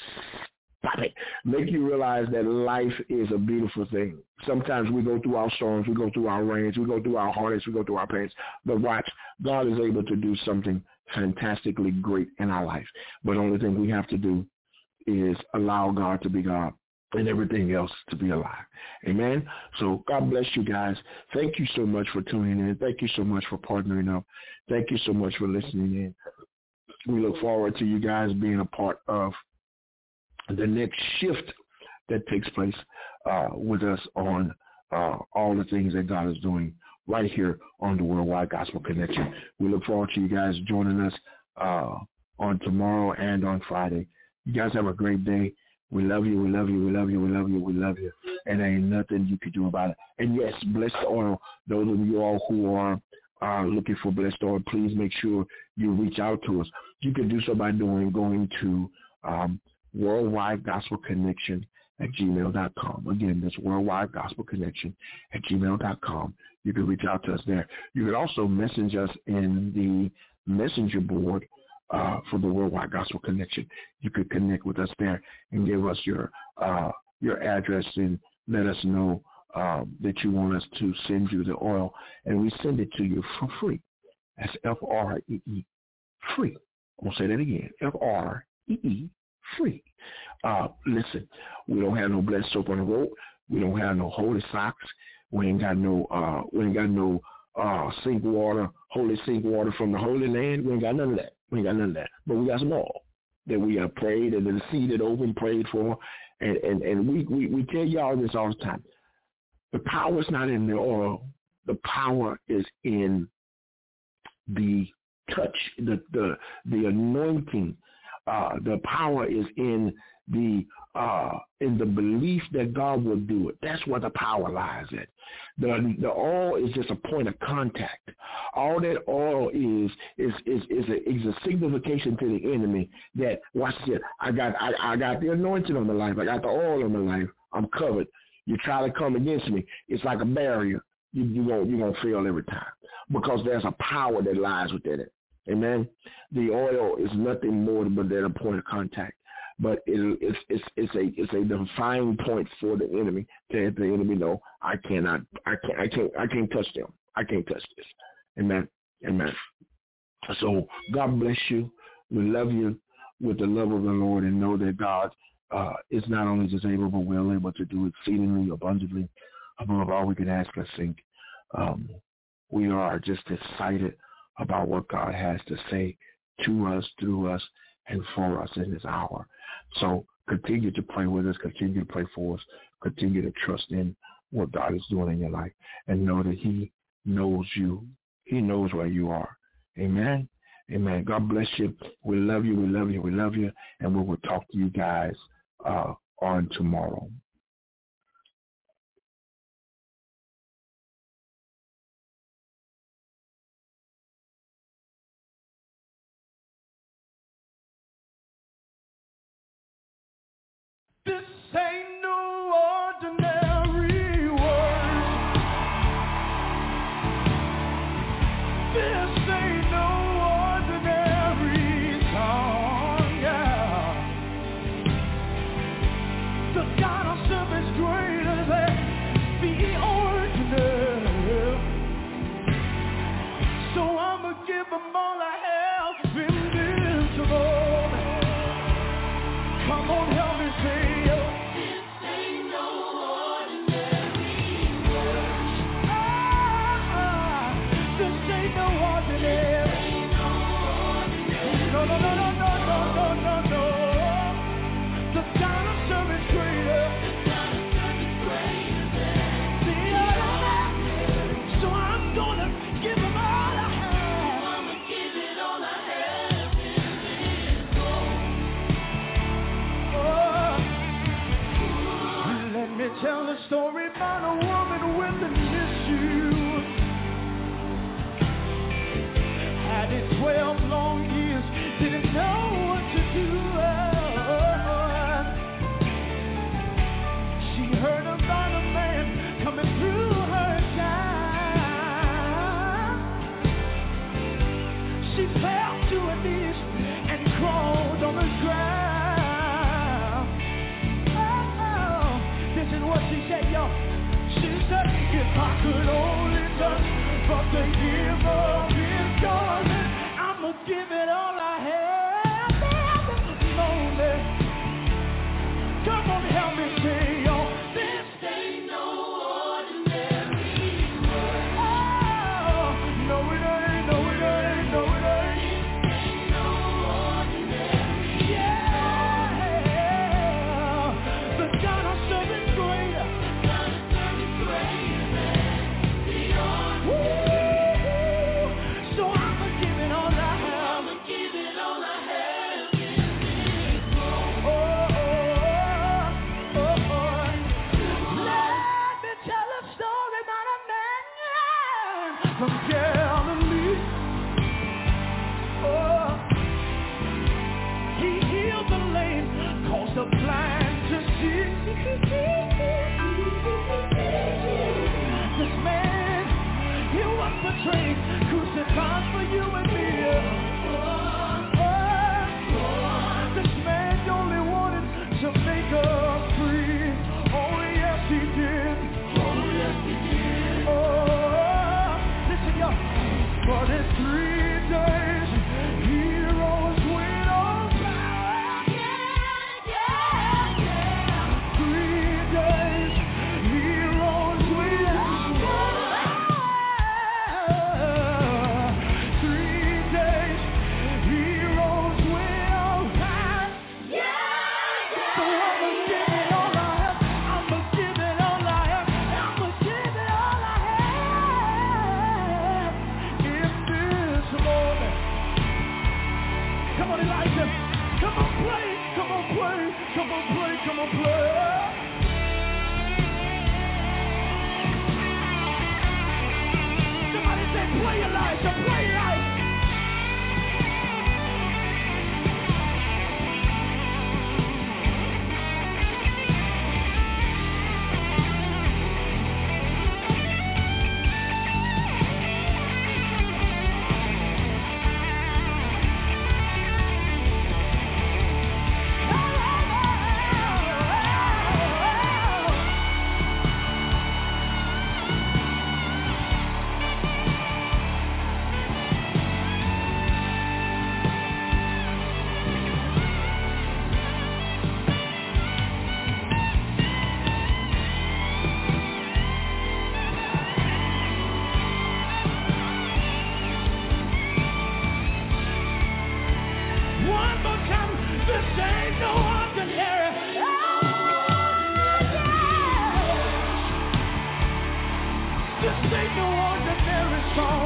stop it, make you realize that life is a beautiful thing. Sometimes we go through our storms, we go through our rains, we go through our heartaches, we go through our pains. But watch, God is able to do something fantastically great in our life. But the only thing we have to do is allow God to be God and everything else to be alive. Amen. So God bless you guys. Thank you so much for tuning in. Thank you so much for partnering up. Thank you so much for listening in. We look forward to you guys being a part of the next shift that takes place uh, with us on uh, all the things that God is doing right here on the Worldwide Gospel Connection. We look forward to you guys joining us uh, on tomorrow and on Friday. You guys have a great day. We love you, we love you, we love you, we love you, we love you. And there ain't nothing you can do about it. And yes, blessed oil. Those of you all who are uh, looking for blessed oil, please make sure you reach out to us. You can do so by doing going to um, Worldwide Gospel Connection at gmail dot com. Again, that's Worldwide Gospel Connection at gmail dot com. You can reach out to us there. You can also message us in the messenger board Uh, for the Worldwide Gospel Connection. You could connect with us there and give us your uh, your address and let us know uh, that you want us to send you the oil, and we send it to you for free. That's F R E E, free. I'm going to say that again, F R E E, free. Uh, listen, we don't have no blessed soap on the road. We don't have no holy socks. We ain't got no, uh, we ain't got no uh, sink water, holy sink water from the Holy Land. We ain't got none of that. We ain't got none of that. But we got some oil that we have prayed and then seeded over and prayed for. And, and, and we, we, we tell y'all this all the time. The power is not in the oil. The power is in the touch, the the, the anointing. Uh, the power is in the uh, in the belief that God will do it. That's where the power lies at. The the oil is just a point of contact. All that oil is is is is a, is a signification to the enemy that, watch this, I got I, I got the anointing on my life. I got the oil on my life. I'm covered. You try to come against me, it's like a barrier. You you won't you won't fail every time because there's a power that lies within it. Amen. The oil is nothing more but than a point of contact. But it, it's it's it's a it's a defining point for the enemy to let the enemy know I cannot I can't I can't I can't touch them. I can't touch this. Amen. Amen. So God bless you. We love you with the love of the Lord, and know that God uh, is not only just able but well able to do exceedingly abundantly above all we can ask or think. Um, we are just excited about what God has to say to us, through us, and for us in this hour. So continue to pray with us, continue to pray for us, continue to trust in what God is doing in your life, and know that he knows you. He knows where you are. Amen. Amen. God bless you. We love you. We love you. We love you. And we will talk to you guys uh, on tomorrow. This ain't no ordinary word. This ain't no ordinary song, yeah. The God I serve is greater than the ordinary. So I'ma give him all I have, invincible. Come on, help me say, from Galilee. Oh, he healed the lame, caused the blind to see. This man, he was betrayed, crucified for you and me. Oh, this man only wanted to make us free. Oh yes he did. Oh yes he did. Oh, listen y'all. But in three days he rose with all power. Yeah, yeah, yeah. Three days he rose with all power. Three days he rose with all power. Yeah, yeah. So I'ma give it all I have. I'ma give it all I have. I'ma give it all I have in this moment. Come on, Elijah. Come on, play. Come on, play. Come on, play. Come on, play. Somebody say, play Elijah. Play Elijah. One more time, this ain't no ordinary. Oh, yeah. This ain't no ordinary song.